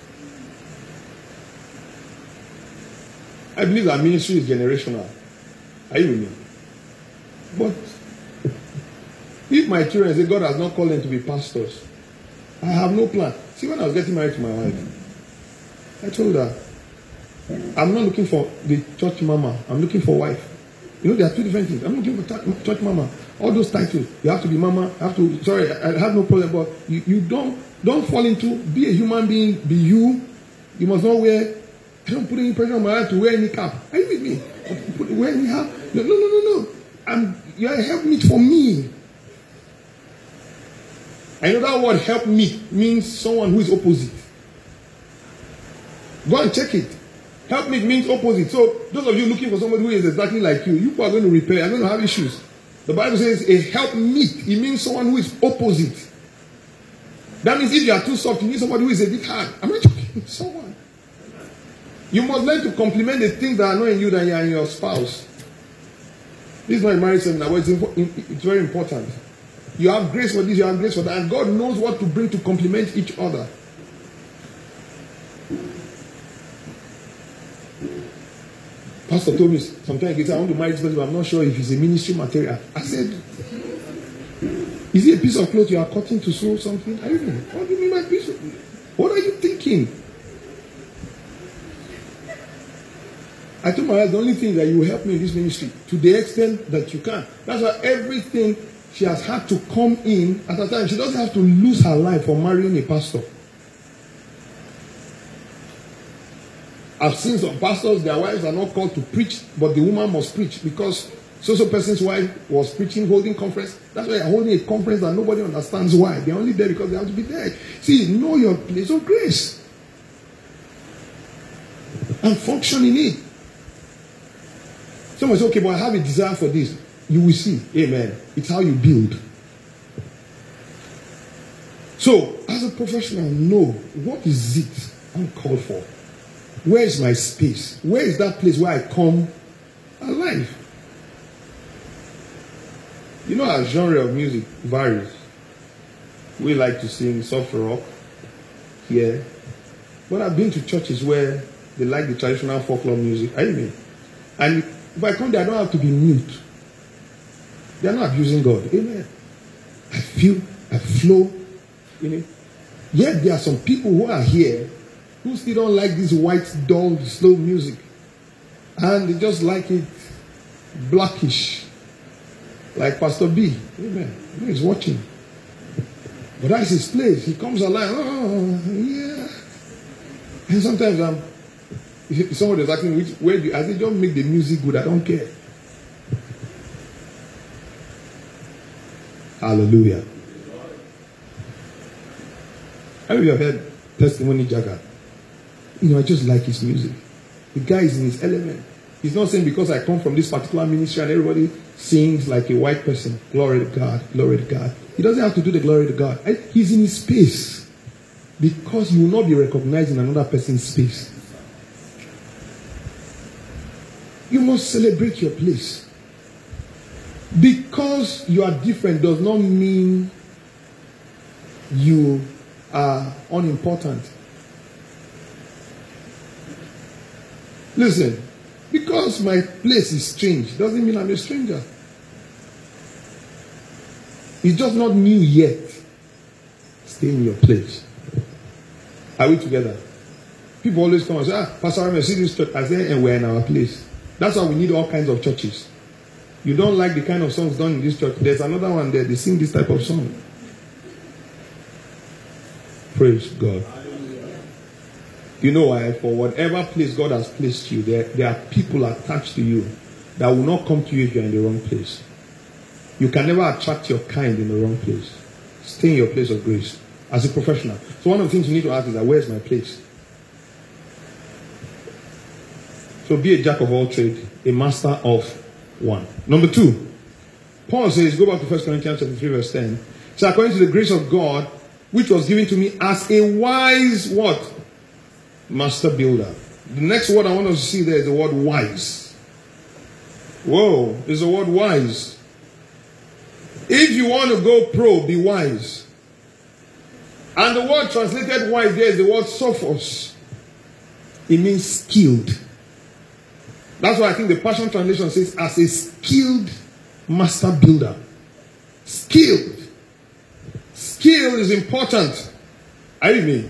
Speaker 2: I believe that ministry is generational. Are you with me? But if my children say God has not called them to be pastors, I have no plan. See, when I was getting married to my wife, I told her, I'm not looking for the church mama. I'm looking for wife. You know, there are two different things. I'm looking for church mama. All those titles. You have to be mama. Have to. Sorry, I have no problem. But you, you don't don't fall into be a human being. Be you. You must not wear. I don't put any pressure on my head to wear any cap. Are you with me? Put, wear any cap? No, no, no, no, no. I'm. You're a help meet for me. I know that word help meet means someone who is opposite. Go and check it. Help me means opposite. So those of you looking for somebody who is exactly like you, you are going to repair, are going to have issues. The Bible says a help meet. It means someone who is opposite. That means if you are too soft, you need somebody who is a bit hard. Am I joking? Someone. You must learn to compliment the things that are not in you than you are in your spouse. This is not a marriage seminar, but it's, it's very important. You have grace for this, you have grace for that, and God knows what to bring to complement each other. Pastor told me sometimes he said, I want to marry this person, but I'm not sure if it's a ministry material. I said, is it a piece of cloth you are cutting to sew something? I don't know. What do you mean by piece of cloth? What are you thinking? I told my wife, the only thing that you will help me in this ministry, to the extent that you can. That's why everything she has had to come in at a time. She doesn't have to lose her life for marrying a pastor. I've seen some pastors, their wives are not called to preach, but the woman must preach because so-so person's wife was preaching, holding conference. That's why they're holding a conference that nobody understands why. They're only there because they have to be there. See, know your place of grace. and function in it. Someone say, okay, but I have a desire for this. You will see. Amen. It's how you build. So, as a professional, know what is it I'm called for. Where is my space? Where is that place where I come alive? You know, our genre of music varies. We like to sing soft rock here. But I've been to churches where they like the traditional folklore music. I mean, and if I come there, I don't have to be mute. They are not abusing God. Amen. I feel, I flow. You know? Yet there are some people who are here who still don't like this white, dull, slow music. And they just like it blackish. Like Pastor B. Amen. He's watching. But that's his place. He comes alive. Oh, yeah. And sometimes I'm, if somebody is asking, which, where do you, I say, don't make the music good. I don't care. Hallelujah. How many of you have heard Testimony Jagger? You know, I just like his music. The guy is in his element. He's not saying because I come from this particular ministry and everybody sings like a white person. Glory to God, glory to God. He doesn't have to do the glory to God. He's in his space. Because you will not be recognized in another person's space. You must celebrate your place. Because you are different does not mean you are unimportant. Listen, because my place is strange doesn't mean I'm a stranger. It's just not new yet. Stay in your place. Are we together? People always come and say, ah, Pastor, I see this church. I say, and we're in our place. That's why we need all kinds of churches. You don't like the kind of songs done in this church. There's another one there. They sing this type of song. Praise God. You know why? For whatever place God has placed you, there, there are people attached to you that will not come to you if you're in the wrong place. You can never attract your kind in the wrong place. Stay in your place of grace as a professional. So one of the things you need to ask is that, where's my place? So be a jack of all trades, a master of one. Number two, Paul says, go back to First Corinthians chapter three, verse ten. So according to the grace of God, which was given to me as a wise what? Master builder. The next word I want us to see there is the word wise. Whoa, is the word wise. If you want to go pro, be wise. And the word translated wise there is the word sophos. It means skilled. That's why I think the Passion Translation says, as a skilled master builder. Skilled. Skill is important. Are you with me?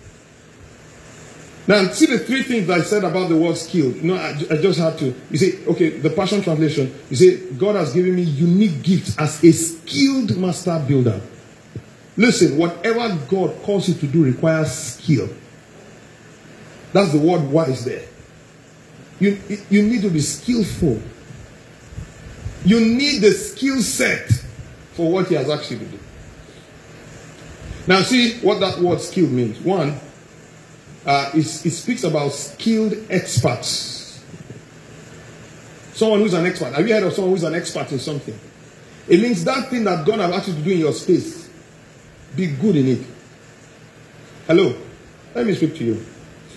Speaker 2: Now, see the three things I said about the word skilled. You know, I, I just had to. You see, okay, the Passion Translation, you say, God has given me unique gifts as a skilled master builder. Listen, whatever God calls you to do requires skill. That's the word wise there. You, you need to be skillful. You need the skill set for what he has asked you to do. Now see what that word skill means. One, uh, it, it speaks about skilled experts. Someone who's an expert. Have you heard of someone who's an expert in something? It means that thing that God has asked you to do in your space, be good in it. Hello? Let me speak to you.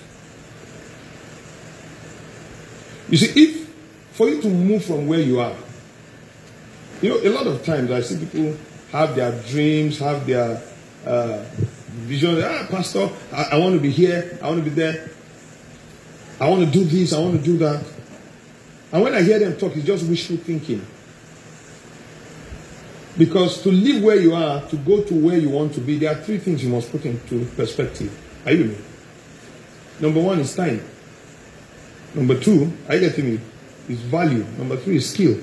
Speaker 2: You see, if, for you to move from where you are, you know, a lot of times I see people have their dreams, have their uh, visions. Ah, Pastor, I, I want to be here, I want to be there. I want to do this, I want to do that. And when I hear them talk, it's just wishful thinking. Because to live where you are, to go to where you want to be, there are three things you must put into perspective. Are you with me? Number one is time. Number two, are you getting me? Is value. Number three is skill.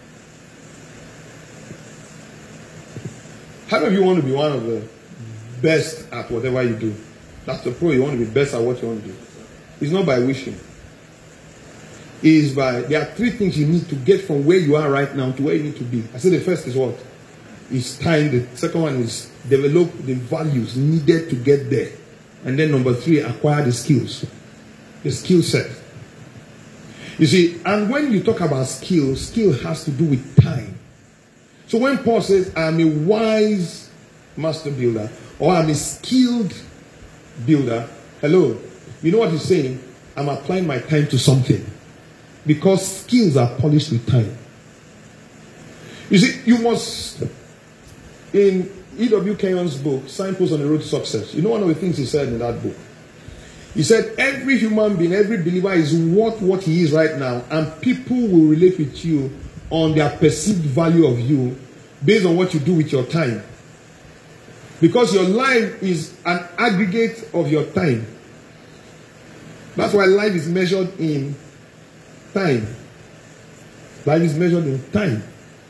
Speaker 2: How many of you want to be one of the best at whatever you do? That's the pro. You want to be best at what you want to do. It's not by wishing. It is by, there are three things you need to get from where you are right now to where you need to be. I said the first is what? Is time. The second one is develop the values needed to get there. And then number three, acquire the skills. a skill set. You see, and when you talk about skill, skill has to do with time. So when Paul says, I'm a wise master builder, or I'm a skilled builder, hello, you know what he's saying? I'm applying my time to something. Because skills are polished with time. You see, you must, in E W Kenyon's book, Signposts on the Road to Success, you know one of the things he said in that book? He said, every human being, every believer is worth what he is right now, and people will relate with you on their perceived value of you based on what you do with your time. Because your life is an aggregate of your time. That's why life is measured in time. Life is measured in time.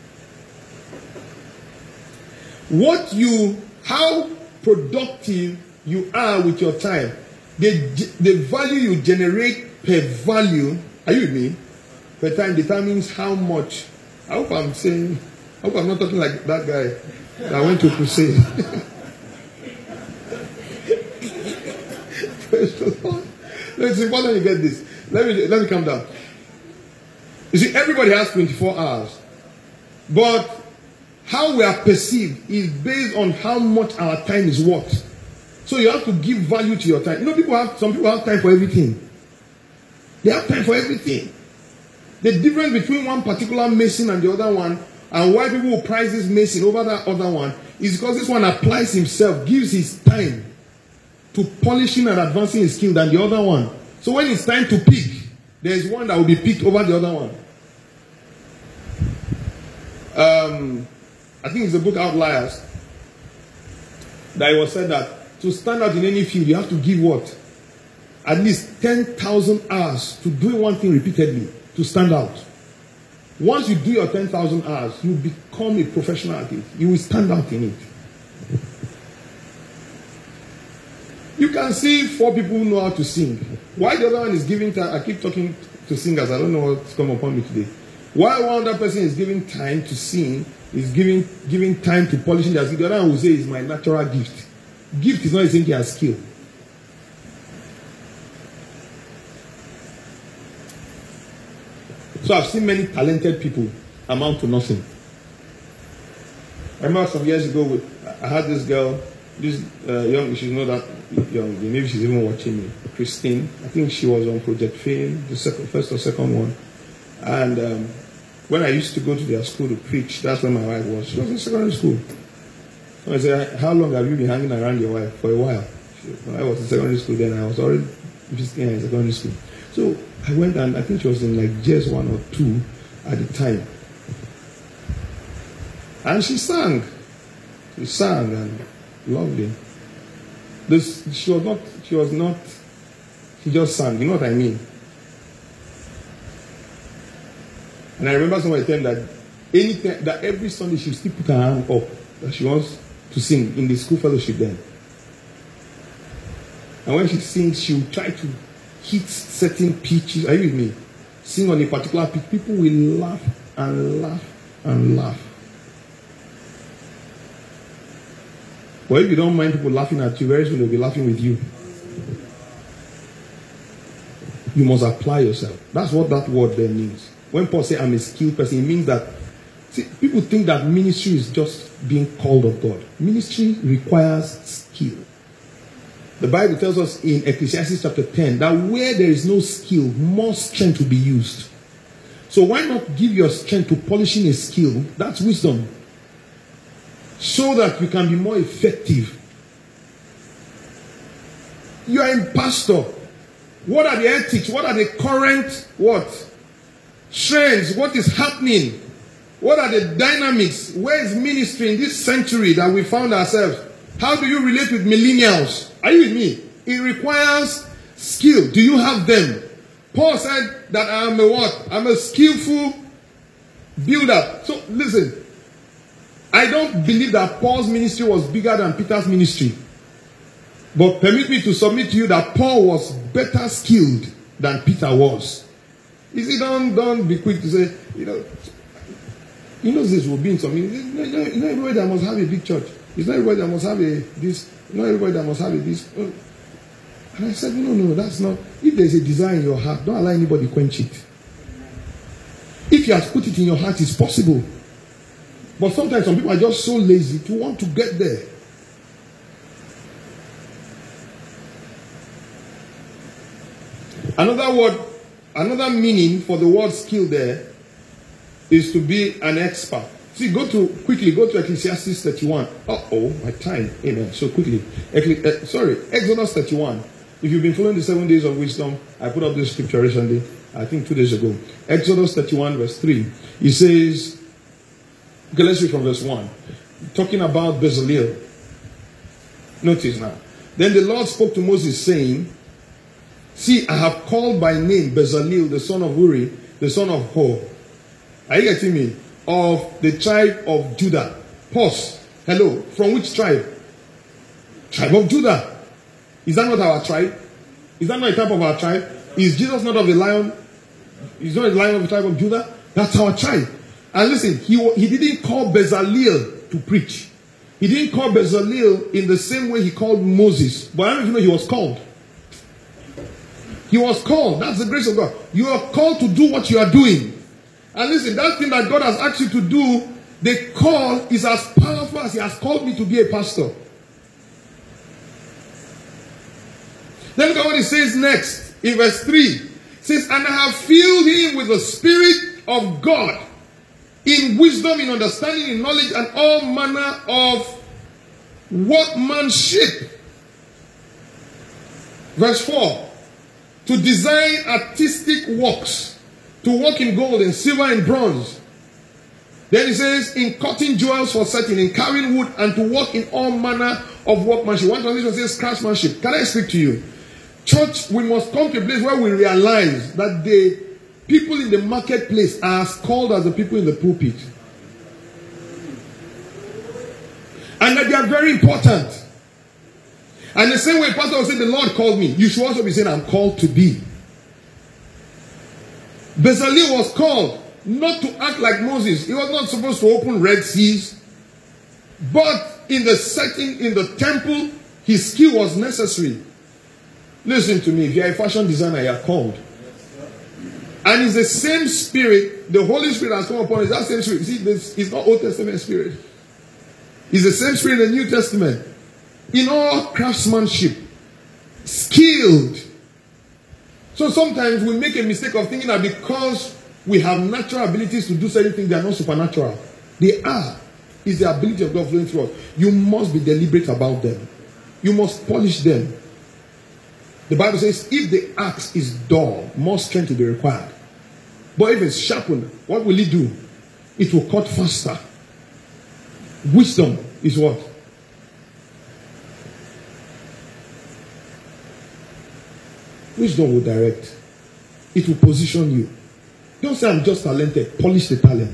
Speaker 2: What you, how productive you are with your time, the, the value you generate per value, are you with me? Per time determines how much. I hope I'm saying, I hope I'm not talking like that guy that went to crusade. Praise the Lord. It's important you get this. Let me let me calm down. You see, everybody has twenty-four hours. But how we are perceived is based on how much our time is worth. So you have to give value to your time. You know, people have some people have time for everything. They have time for everything. The difference between one particular mason and the other one, and why people will prize this mason over that other one, is because this one applies himself, gives his time to polishing and advancing his skill than the other one. So when it's time to pick, there is one that will be picked over the other one. Um, I think it's the book Outliers that it was said that to stand out in any field, you have to give what? At least ten thousand hours to doing one thing repeatedly to stand out. Once you do your ten thousand hours, you become a professional athlete. You will stand out in it. You can see four people who know how to sing. Why the other one is giving time? I keep talking to singers. I don't know what's come upon me today. Why one other person is giving time to sing, is giving giving time to polishing their skill. The other one will say is my natural gift. Gift is not the same thing as skill. So I've seen many talented people amount to nothing. I remember some years ago, with, I had this girl, this uh, young, you should know that young, maybe she's even watching me, Christine. I think she was on Project Fame, the second, first or second one. And um, when I used to go to their school to preach, that's when my wife was. She was in secondary school. So I said, how long have you been hanging around your wife? For a while. She, when I was in secondary school then, I was already visiting her in secondary school. So I went and I think she was in like J S one or two at the time. And she sang. She sang and lovely. This she was not she was not she just sang, you know what I mean? And I remember somebody telling that anything that every Sunday she still put her hand up that she wants to sing in the school fellowship then. And when she sings, she will try to hit certain pitches. Are you with me? Sing on a particular pitch. People will laugh and laugh and laugh. But if you don't mind people laughing at you, very soon they'll be laughing with you. You must apply yourself. That's what that word there means. When Paul says I'm a skilled person, it means that, see, people think that ministry is just being called of God. Ministry requires skill. The Bible tells us in Ecclesiastes chapter ten that where there is no skill, more strength will be used. So why not give your strength to polishing a skill? That's wisdom. So that you can be more effective. You are a pastor. What are the ethics? What are the current what? Trends? What is happening? What are the dynamics? Where is ministry in this century that we found ourselves? How do you relate with millennials? Are you with me? It requires skill. Do you have them? Paul said that I am a what? I'm a skillful builder. So listen, I don't believe that Paul's ministry was bigger than Peter's ministry. But permit me to submit to you that Paul was better skilled than Peter was. You see, don't, don't be quick to say, you know, you know this will be in some, you know, you know everybody that must have a big church. It's not everybody that must have a this, not everybody that must have a this. And I said, no, no, that's not. If there's a desire in your heart, don't allow anybody quench it. If you have put it in your heart, it's possible. But sometimes some people are just so lazy to want to get there. Another word, another meaning for the word skill there is to be an expert. See, go to, quickly, go to Ecclesiastes thirty-one. Uh-oh, my time. Amen. So quickly. Eccle- uh, sorry, Exodus thirty-one. If you've been following the seven days of wisdom, I put up this scripture recently, I think two days ago. Exodus thirty-one verse three. It says, okay, let's read from verse one. Talking about Bezalel. Notice now. Then the Lord spoke to Moses, saying, see, I have called by name Bezalel, the son of Uri, the son of Hur. Are you getting me? Of the tribe of Judah. Pause. Hello. From which tribe? Tribe of Judah. Is that not our tribe? Is that not a type of our tribe? Is Jesus not of the lion? Is not a lion of the tribe of Judah? That's our tribe. And listen, he, he didn't call Bezalel to preach. He didn't call Bezalel in the same way he called Moses. But I don't even know he was called. He was called. That's the grace of God. You are called to do what you are doing. And listen, that thing that God has asked you to do, the call is as powerful as he has called me to be a pastor. Then look at what he says next in verse three. It says, and I have filled him with the Spirit of God, in wisdom, in understanding, in knowledge, and all manner of workmanship. Verse four. To design artistic works, to work in gold and silver and bronze. Then he says, in cutting jewels for setting, in carrying wood, and to work in all manner of workmanship. One translation says craftsmanship. Can I speak to you? Church, we must come to a place where we realize that the people in the marketplace are as called as the people in the pulpit. And that they are very important. And the same way pastor will say, the Lord called me. You should also be saying, I'm called to be. Bezalel was called not to act like Moses. He was not supposed to open Red Seas. But in the setting, in the temple, his skill was necessary. Listen to me. If you're a fashion designer, you're called. And it's the same spirit. The Holy Spirit has come upon us. That same spirit. See, this is not Old Testament spirit. It's the same spirit in the New Testament. In all craftsmanship, skilled. So sometimes we make a mistake of thinking that because we have natural abilities to do certain things, they are not supernatural. They are. It's the ability of God flowing through us. You must be deliberate about them. You must polish them. The Bible says, if the axe is dull, more strength will be required. But if it's sharpened, what will it do? It will cut faster. Wisdom is what? Wisdom will direct. It will position you. Don't say I'm just talented. Polish the talent.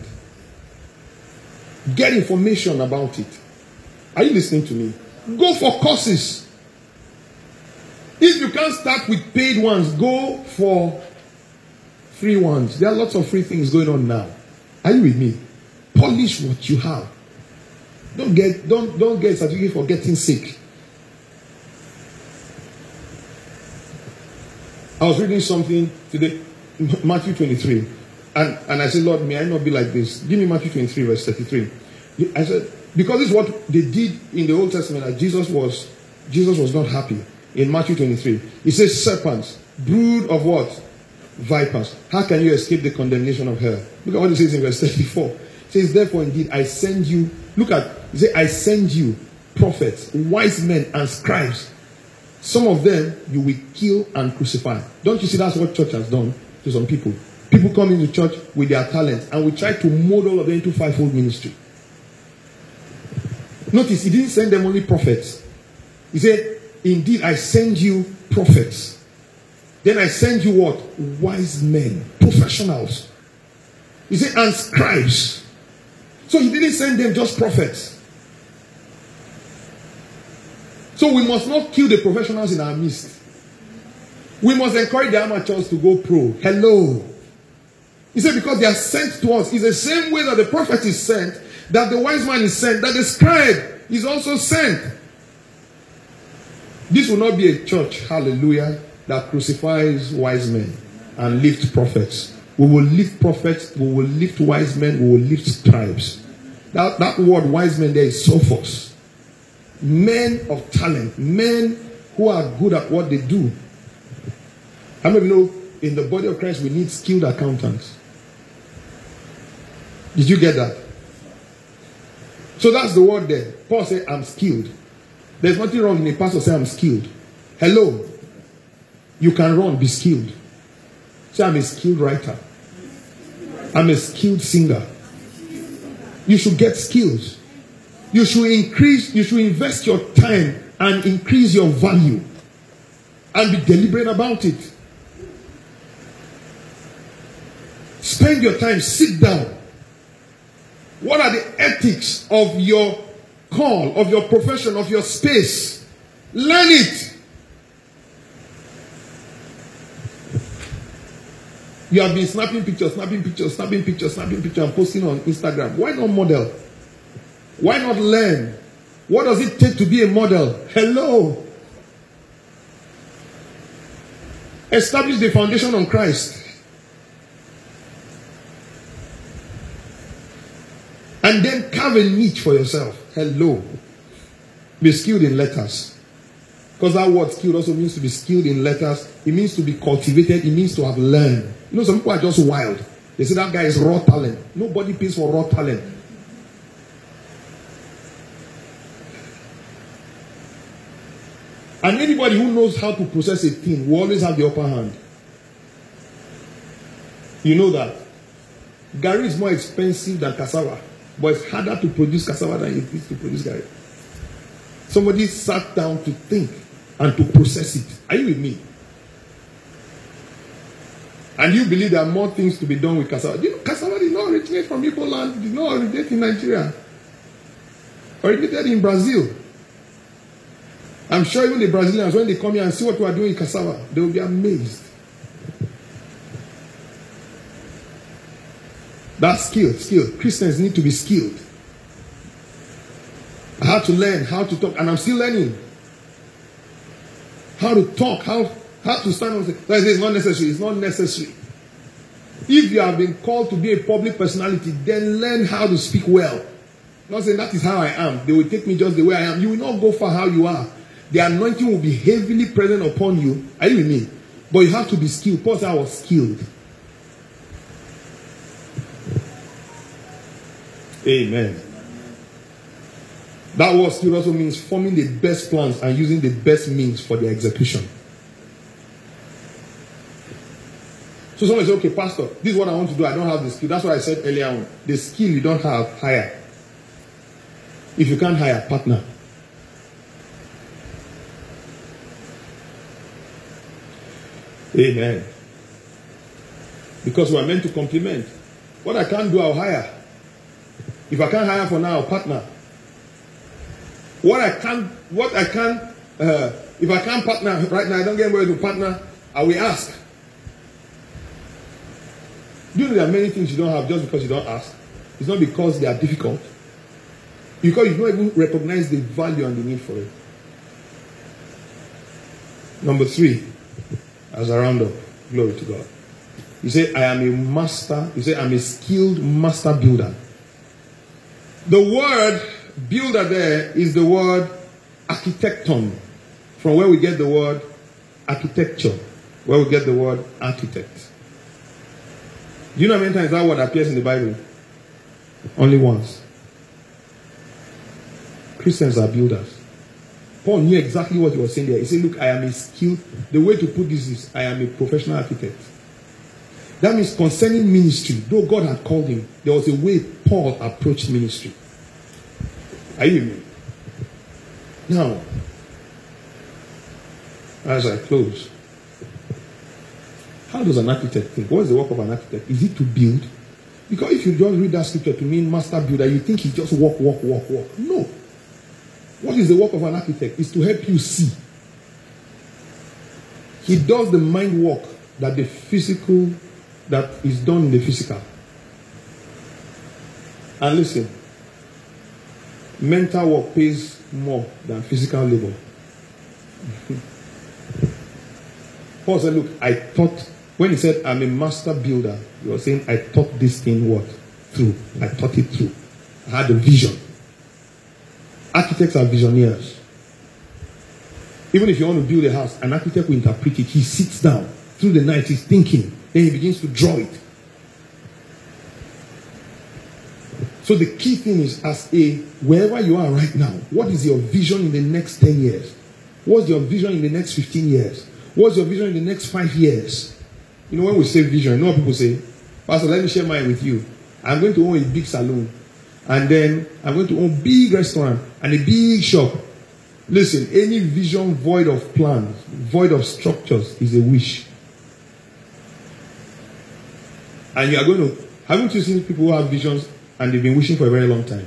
Speaker 2: Get information about it. Are you listening to me? Go for courses. If you can't start with paid ones, go for free ones. There are lots of free things going on now. Are you with me? Polish what you have. Don't get don't don't get a certificate for getting sick. I was reading something today, Matthew twenty-three, and, and I said, Lord, may I not be like this? Give me Matthew twenty-three, verse thirty-three. I said, because this is what they did in the Old Testament, that Jesus was Jesus was not happy. In Matthew twenty-three, it says, serpents, brood of what? Vipers. How can you escape the condemnation of hell? Look at what it says in verse thirty-four. It says, therefore, indeed, I send you, look at, it says, I send you prophets, wise men, and scribes. Some of them you will kill and crucify. Don't you see that's what church has done to some people? People come into church with their talents, and we try to mold all of them into fivefold ministry. Notice, he didn't send them only prophets. He said, indeed, I send you prophets. Then I send you what? Wise men, professionals. He said, and scribes. So he didn't send them just prophets. So we must not kill the professionals in our midst. We must encourage the amateurs to go pro. Hello. He said, because they are sent to us. It's the same way that the prophet is sent, that the wise man is sent, that the scribe is also sent. This will not be a church, hallelujah, that crucifies wise men and lifts prophets. We will lift prophets, we will lift wise men, we will lift tribes. That, that word wise men there is sophos. Men of talent, men who are good at what they do. How many of you know in the body of Christ we need skilled accountants? Did you get that? So that's the word there. Paul said, I'm skilled. There's nothing wrong in a pastor saying, I'm skilled. Hello. You can run, be skilled. Say, I'm a skilled writer. I'm a skilled singer. You should get skills. You should increase, you should invest your time and increase your value. And be deliberate about it. Spend your time, sit down. What are the ethics of your call, of your profession, of your space? Learn it. You have been snapping pictures, snapping pictures, snapping pictures, snapping pictures, and posting on Instagram. Why not model? Why not learn? What does it take to be a model? Hello. Establish the foundation on Christ. And then carve a niche for yourself. Hello. Be skilled in letters. Because that word skilled also means to be skilled in letters. It means to be cultivated. It means to have learned. You know, some people are just wild. They say that guy is raw talent. Nobody pays for raw talent. And anybody who knows how to process a thing will always have the upper hand. You know that. Gary is more expensive than cassava. But it's harder to produce cassava than it is to produce gari. Somebody sat down to think and to process it. Are you with me? And you believe there are more things to be done with cassava. You know, cassava did not originate from Igbo land. Did not originate in Nigeria. Originated in Brazil. I'm sure even the Brazilians, when they come here and see what we are doing with cassava, they will be amazed. That's skilled, skilled. Christians need to be skilled. I had to learn how to talk, and I'm still learning. How to talk, how, how to stand on. It's not necessary. It's not necessary. If you have been called to be a public personality, then learn how to speak well. Not saying that is how I am. They will take me just the way I am. You will not go for how you are. The anointing will be heavily present upon you. Are you with me? But you have to be skilled. Paul said I was skilled. Amen. That word skilled also means forming the best plans and using the best means for their execution. So somebody says, okay, pastor, this is what I want to do. I don't have the skill. That's what I said earlier on. The skill you don't have, hire. If you can't hire, partner. Amen. Because we are meant to complement. What I can't do, I'll hire. If I can't hire for now, I'll partner. What I can't, what I can't, uh, if I can't partner right now, I don't get anywhere to partner, I will ask. Do you know there are many things you don't have just because you don't ask? It's not because they are difficult. Because you don't even recognize the value and the need for it. Number three, as a round up, glory to God. You say, I am a master. You say, I'm a skilled master builder. The word builder there is the word architecton, from where we get the word architecture, where we get the word architect. Do you know how many times that word appears in the Bible? Only once. Christians are builders. Paul knew exactly what he was saying there. He said, look, I am a skilled, the way to put this is, I am a professional architect. That means concerning ministry, though God had called him, there was a way Paul approached ministry. Are you with me? Now, as I close, how does an architect think? What is the work of an architect? Is it to build? Because if you just read that scripture to mean master builder, you think he just walk, walk, walk, walk. No. What is the work of an architect? It's to help you see. He does the mind work that the physical, that is done in the physical. And listen, mental work pays more than physical labor. Paul said, look, I thought, when he said, I'm a master builder, he was saying, I thought this thing what? Through. I thought it through. I had a vision. Architects are visionaries. Even if you want to build a house, an architect will interpret it. He sits down through the night, he's thinking, then he begins to draw it. So the key thing is, as a, wherever you are right now, what is your vision in the next ten years? What's your vision in the next fifteen years? What's your vision in the next five years? You know, when we say vision, you know what people say? Pastor, let me share mine with you. I'm going to own a big salon. And then I'm going to own a big restaurant and a big shop. Listen, any vision void of plans, void of structures is a wish. And you are going to, haven't you seen people who have visions and they've been wishing for a very long time?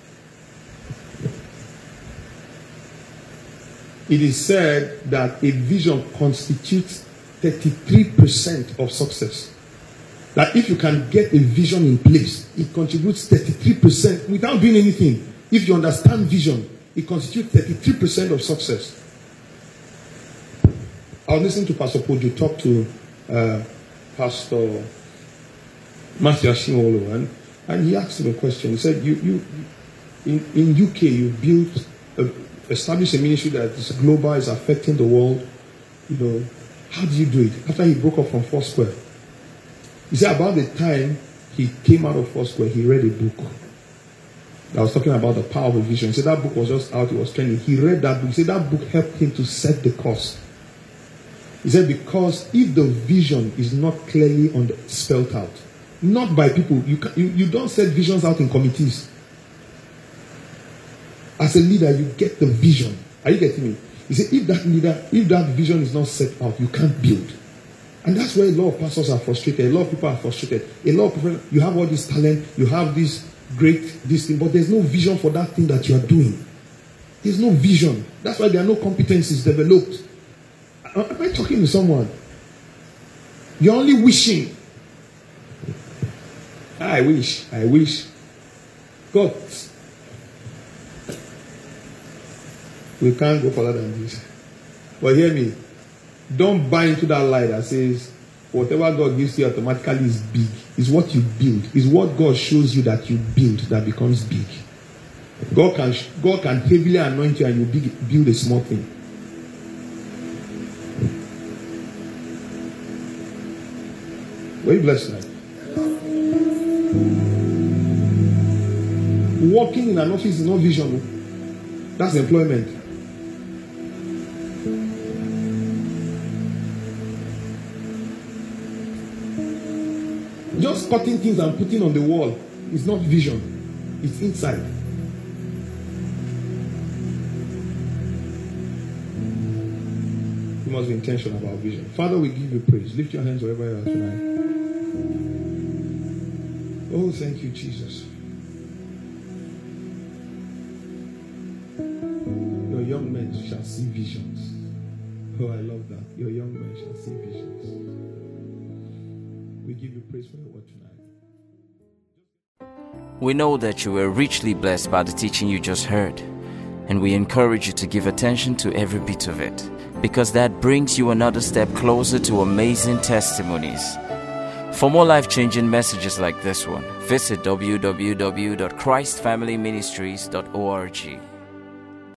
Speaker 2: It is said that a vision constitutes thirty-three percent of success. That if you can get a vision in place, it contributes thirty-three percent without doing anything. If you understand vision, it constitutes thirty-three percent of success. I was listening to Pastor Poju talk to uh, Pastor Matthew Ashimolo, and, and he asked him a question. He said, "You, you, in, in U K, you built, a, established a ministry that is global, is affecting the world. You know, how did you do it?" After he broke up from Foursquare, he said about the time he came out of Foursquare, he read a book. I was talking about the power of a vision. He said that book was just out, it was trending. He read that book. He said that book helped him to set the course. He said because if the vision is not clearly on the, spelled out, not by people, you, can, you you don't set visions out in committees. As a leader, you get the vision. Are you getting me? He said if that leader, if that vision is not set out, you can't build. And that's where a lot of pastors are frustrated. A lot of people are frustrated. A lot of people, you have all this talent, you have this great this thing, but there's no vision for that thing that you are doing. There's no vision. That's why there are no competencies developed. Am I talking to someone? You're only wishing. I wish, I wish. God, we can't go further than this. But hear me. Don't buy into that lie that says whatever God gives you automatically is big. It's what you build. It's what God shows you that you build that becomes big. God can God can heavily anoint you and you big, build a small thing. Were you blessed tonight? Working in an office is not vision. That's employment. Just cutting things and putting on the wall is not vision. It's inside. You must be intentional about vision. Father, we give you praise. Lift your hands wherever you are tonight. Oh, thank you, Jesus. Your young men shall see visions. Oh, I love that. Your young men shall see visions. We give you praise for your word tonight.
Speaker 1: We know that you were richly blessed by the teaching you just heard, and we encourage you to give attention to every bit of it, because that brings you another step closer to amazing testimonies. For more life-changing messages like this one, visit w w w dot christ family ministries dot org.